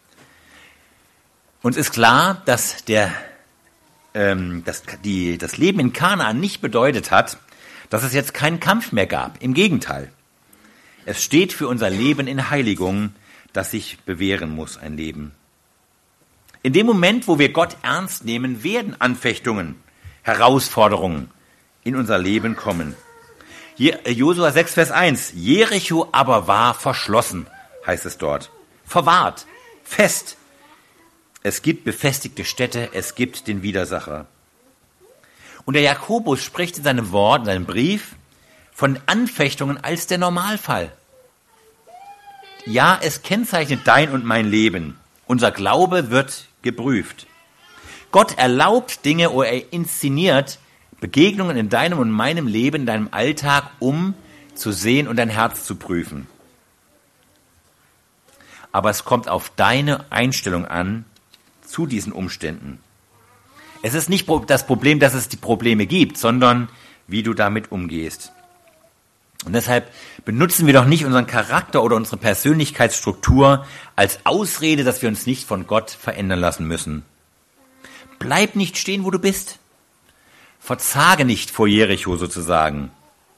S1: Uns ist klar, dass, der, ähm, dass die, das Leben in Kanaan nicht bedeutet hat, dass es jetzt keinen Kampf mehr gab. Im Gegenteil. Es steht für unser Leben in Heiligung, das sich bewähren muss, ein Leben. In dem Moment, wo wir Gott ernst nehmen, werden Anfechtungen, Herausforderungen in unser Leben kommen. Josua sechs, Vers eins. Jericho aber war verschlossen, heißt es dort. Verwahrt, fest. Es gibt befestigte Städte, es gibt den Widersacher. Und der Jakobus spricht in seinem Wort, in seinem Brief, von Anfechtungen als der Normalfall. Ja, es kennzeichnet dein und mein Leben. Unser Glaube wird geprüft. Gott erlaubt Dinge oder er inszeniert Begegnungen in deinem und meinem Leben, in deinem Alltag, um zu sehen und dein Herz zu prüfen. Aber es kommt auf deine Einstellung an zu diesen Umständen. Es ist nicht das Problem, dass es die Probleme gibt, sondern wie du damit umgehst. Und deshalb benutzen wir doch nicht unseren Charakter oder unsere Persönlichkeitsstruktur als Ausrede, dass wir uns nicht von Gott verändern lassen müssen. Bleib nicht stehen, wo du bist. Verzage nicht vor Jericho sozusagen.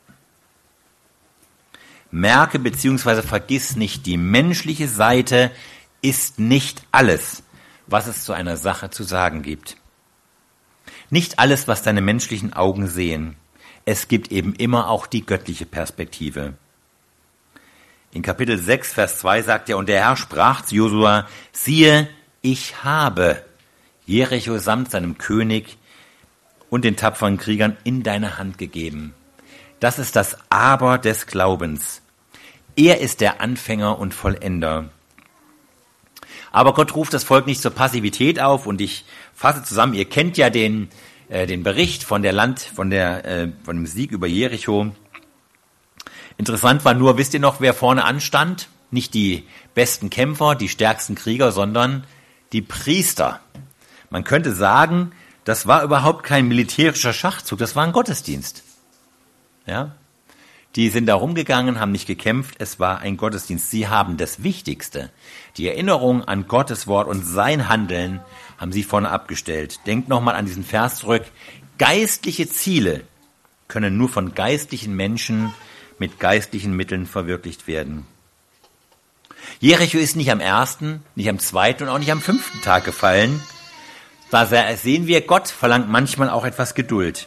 S1: Merke bzw. vergiss nicht, die menschliche Seite ist nicht alles, was es zu einer Sache zu sagen gibt. Nicht alles, was deine menschlichen Augen sehen. Es gibt eben immer auch die göttliche Perspektive. In Kapitel sechs, Vers zwei sagt er, und der Herr sprach zu Josua, siehe, ich habe Jericho samt seinem König und den tapferen Kriegern in deine Hand gegeben. Das ist das Aber des Glaubens. Er ist der Anfänger und Vollender. Aber Gott ruft das Volk nicht zur Passivität auf und ich fasse zusammen, ihr kennt ja den, äh, den Bericht von der Land, von der, äh, von dem Sieg über Jericho. Interessant war nur, wisst ihr noch, wer vorne anstand? Nicht die besten Kämpfer, die stärksten Krieger, sondern die Priester. Man könnte sagen, das war überhaupt kein militärischer Schachzug, das war ein Gottesdienst. Ja? Die sind da rumgegangen, haben nicht gekämpft, es war ein Gottesdienst. Sie haben das Wichtigste, die Erinnerung an Gottes Wort und sein Handeln, haben sie vorne abgestellt. Denkt nochmal an diesen Vers zurück. Geistliche Ziele können nur von geistlichen Menschen mit geistlichen Mitteln verwirklicht werden. Jericho ist nicht am ersten, nicht am zweiten und auch nicht am fünften Tag gefallen. Da sehen wir, Gott verlangt manchmal auch etwas Geduld.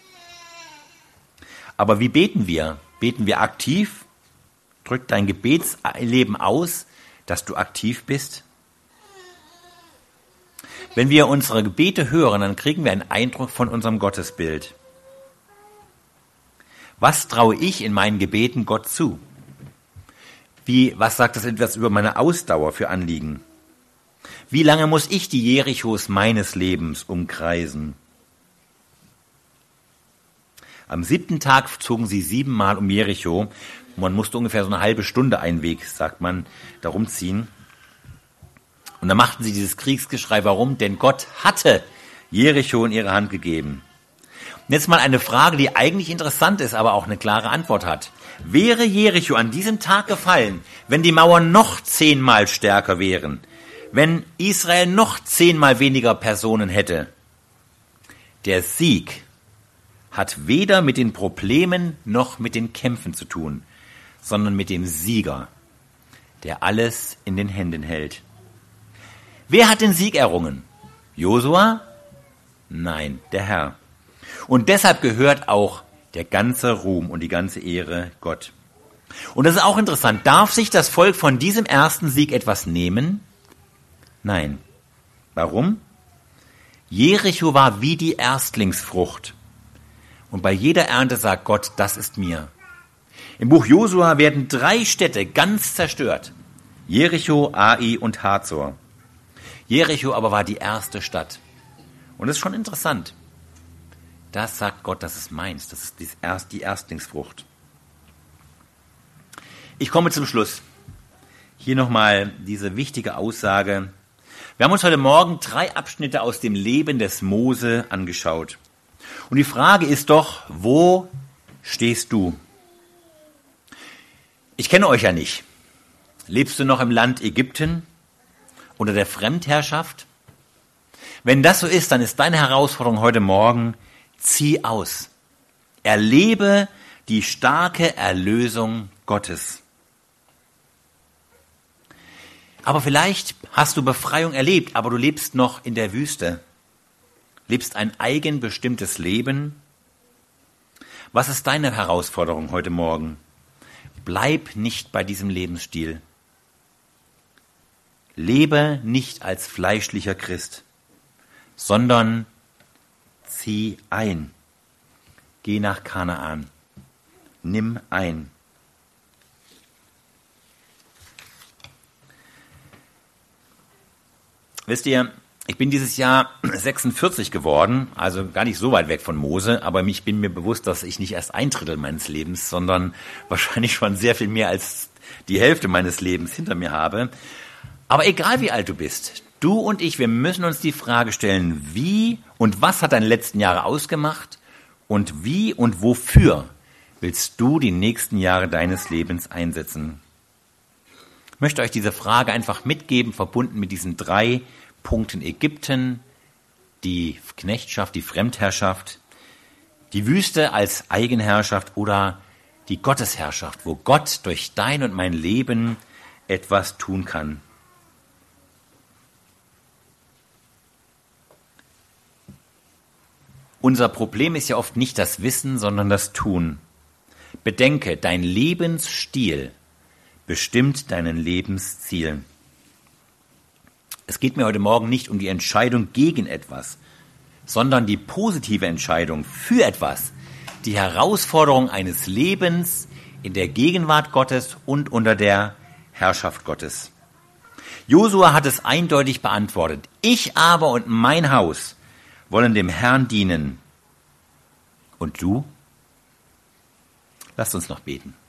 S1: Aber wie beten wir? Beten wir aktiv? Drückt dein Gebetsleben aus, dass du aktiv bist? Wenn wir unsere Gebete hören, dann kriegen wir einen Eindruck von unserem Gottesbild. Was traue ich in meinen Gebeten Gott zu? Wie, was sagt das etwas über meine Ausdauer für Anliegen? Wie lange muss ich die Jerichos meines Lebens umkreisen? Am siebten Tag zogen sie siebenmal um Jericho. Man musste ungefähr so eine halbe Stunde einen Weg, sagt man, darum ziehen. Und dann machten sie dieses Kriegsgeschrei. Warum? Denn Gott hatte Jericho in ihre Hand gegeben. Und jetzt mal eine Frage, die eigentlich interessant ist, aber auch eine klare Antwort hat. Wäre Jericho an diesem Tag gefallen, wenn die Mauern noch zehnmal stärker wären, wenn Israel noch zehnmal weniger Personen hätte? Der Sieg hat weder mit den Problemen noch mit den Kämpfen zu tun, sondern mit dem Sieger, der alles in den Händen hält. Wer hat den Sieg errungen? Josua? Nein, der Herr. Und deshalb gehört auch der ganze Ruhm und die ganze Ehre Gott. Und das ist auch interessant. Darf sich das Volk von diesem ersten Sieg etwas nehmen? Nein. Warum? Jericho war wie die Erstlingsfrucht. Und bei jeder Ernte sagt Gott, das ist mir. Im Buch Josua werden drei Städte ganz zerstört. Jericho, Ai und Hazor. Jericho aber war die erste Stadt. Und das ist schon interessant. Das sagt Gott, das ist meins, das ist die Erstlingsfrucht. Ich komme zum Schluss. Hier nochmal diese wichtige Aussage. Wir haben uns heute Morgen drei Abschnitte aus dem Leben des Mose angeschaut. Und die Frage ist doch, wo stehst du? Ich kenne euch ja nicht. Lebst du noch im Land Ägypten unter der Fremdherrschaft? Wenn das so ist, dann ist deine Herausforderung heute Morgen, zieh aus. Erlebe die starke Erlösung Gottes. Aber vielleicht hast du Befreiung erlebt, aber du lebst noch in der Wüste. Lebst ein eigenbestimmtes Leben. Was ist deine Herausforderung heute Morgen? Bleib nicht bei diesem Lebensstil. Lebe nicht als fleischlicher Christ, sondern zieh ein. Geh nach Kanaan. Nimm ein. Wisst ihr, ich bin dieses Jahr sechsundvierzig geworden, also gar nicht so weit weg von Mose, aber ich bin mir bewusst, dass ich nicht erst ein Drittel meines Lebens, sondern wahrscheinlich schon sehr viel mehr als die Hälfte meines Lebens hinter mir habe. Aber egal wie alt du bist, du und ich, wir müssen uns die Frage stellen, wie und was hat deine letzten Jahre ausgemacht und wie und wofür willst du die nächsten Jahre deines Lebens einsetzen? Ich möchte euch diese Frage einfach mitgeben, verbunden mit diesen drei Punkten: Ägypten, die Knechtschaft, die Fremdherrschaft, die Wüste als Eigenherrschaft oder die Gottesherrschaft, wo Gott durch dein und mein Leben etwas tun kann. Unser Problem ist ja oft nicht das Wissen, sondern das Tun. Bedenke, dein Lebensstil bestimmt deinen Lebensziel. Es geht mir heute Morgen nicht um die Entscheidung gegen etwas, sondern die positive Entscheidung für etwas, die Herausforderung eines Lebens in der Gegenwart Gottes und unter der Herrschaft Gottes. Josua hat es eindeutig beantwortet. Ich aber und mein Haus wollen dem Herrn dienen. Und du? Lasst uns noch beten.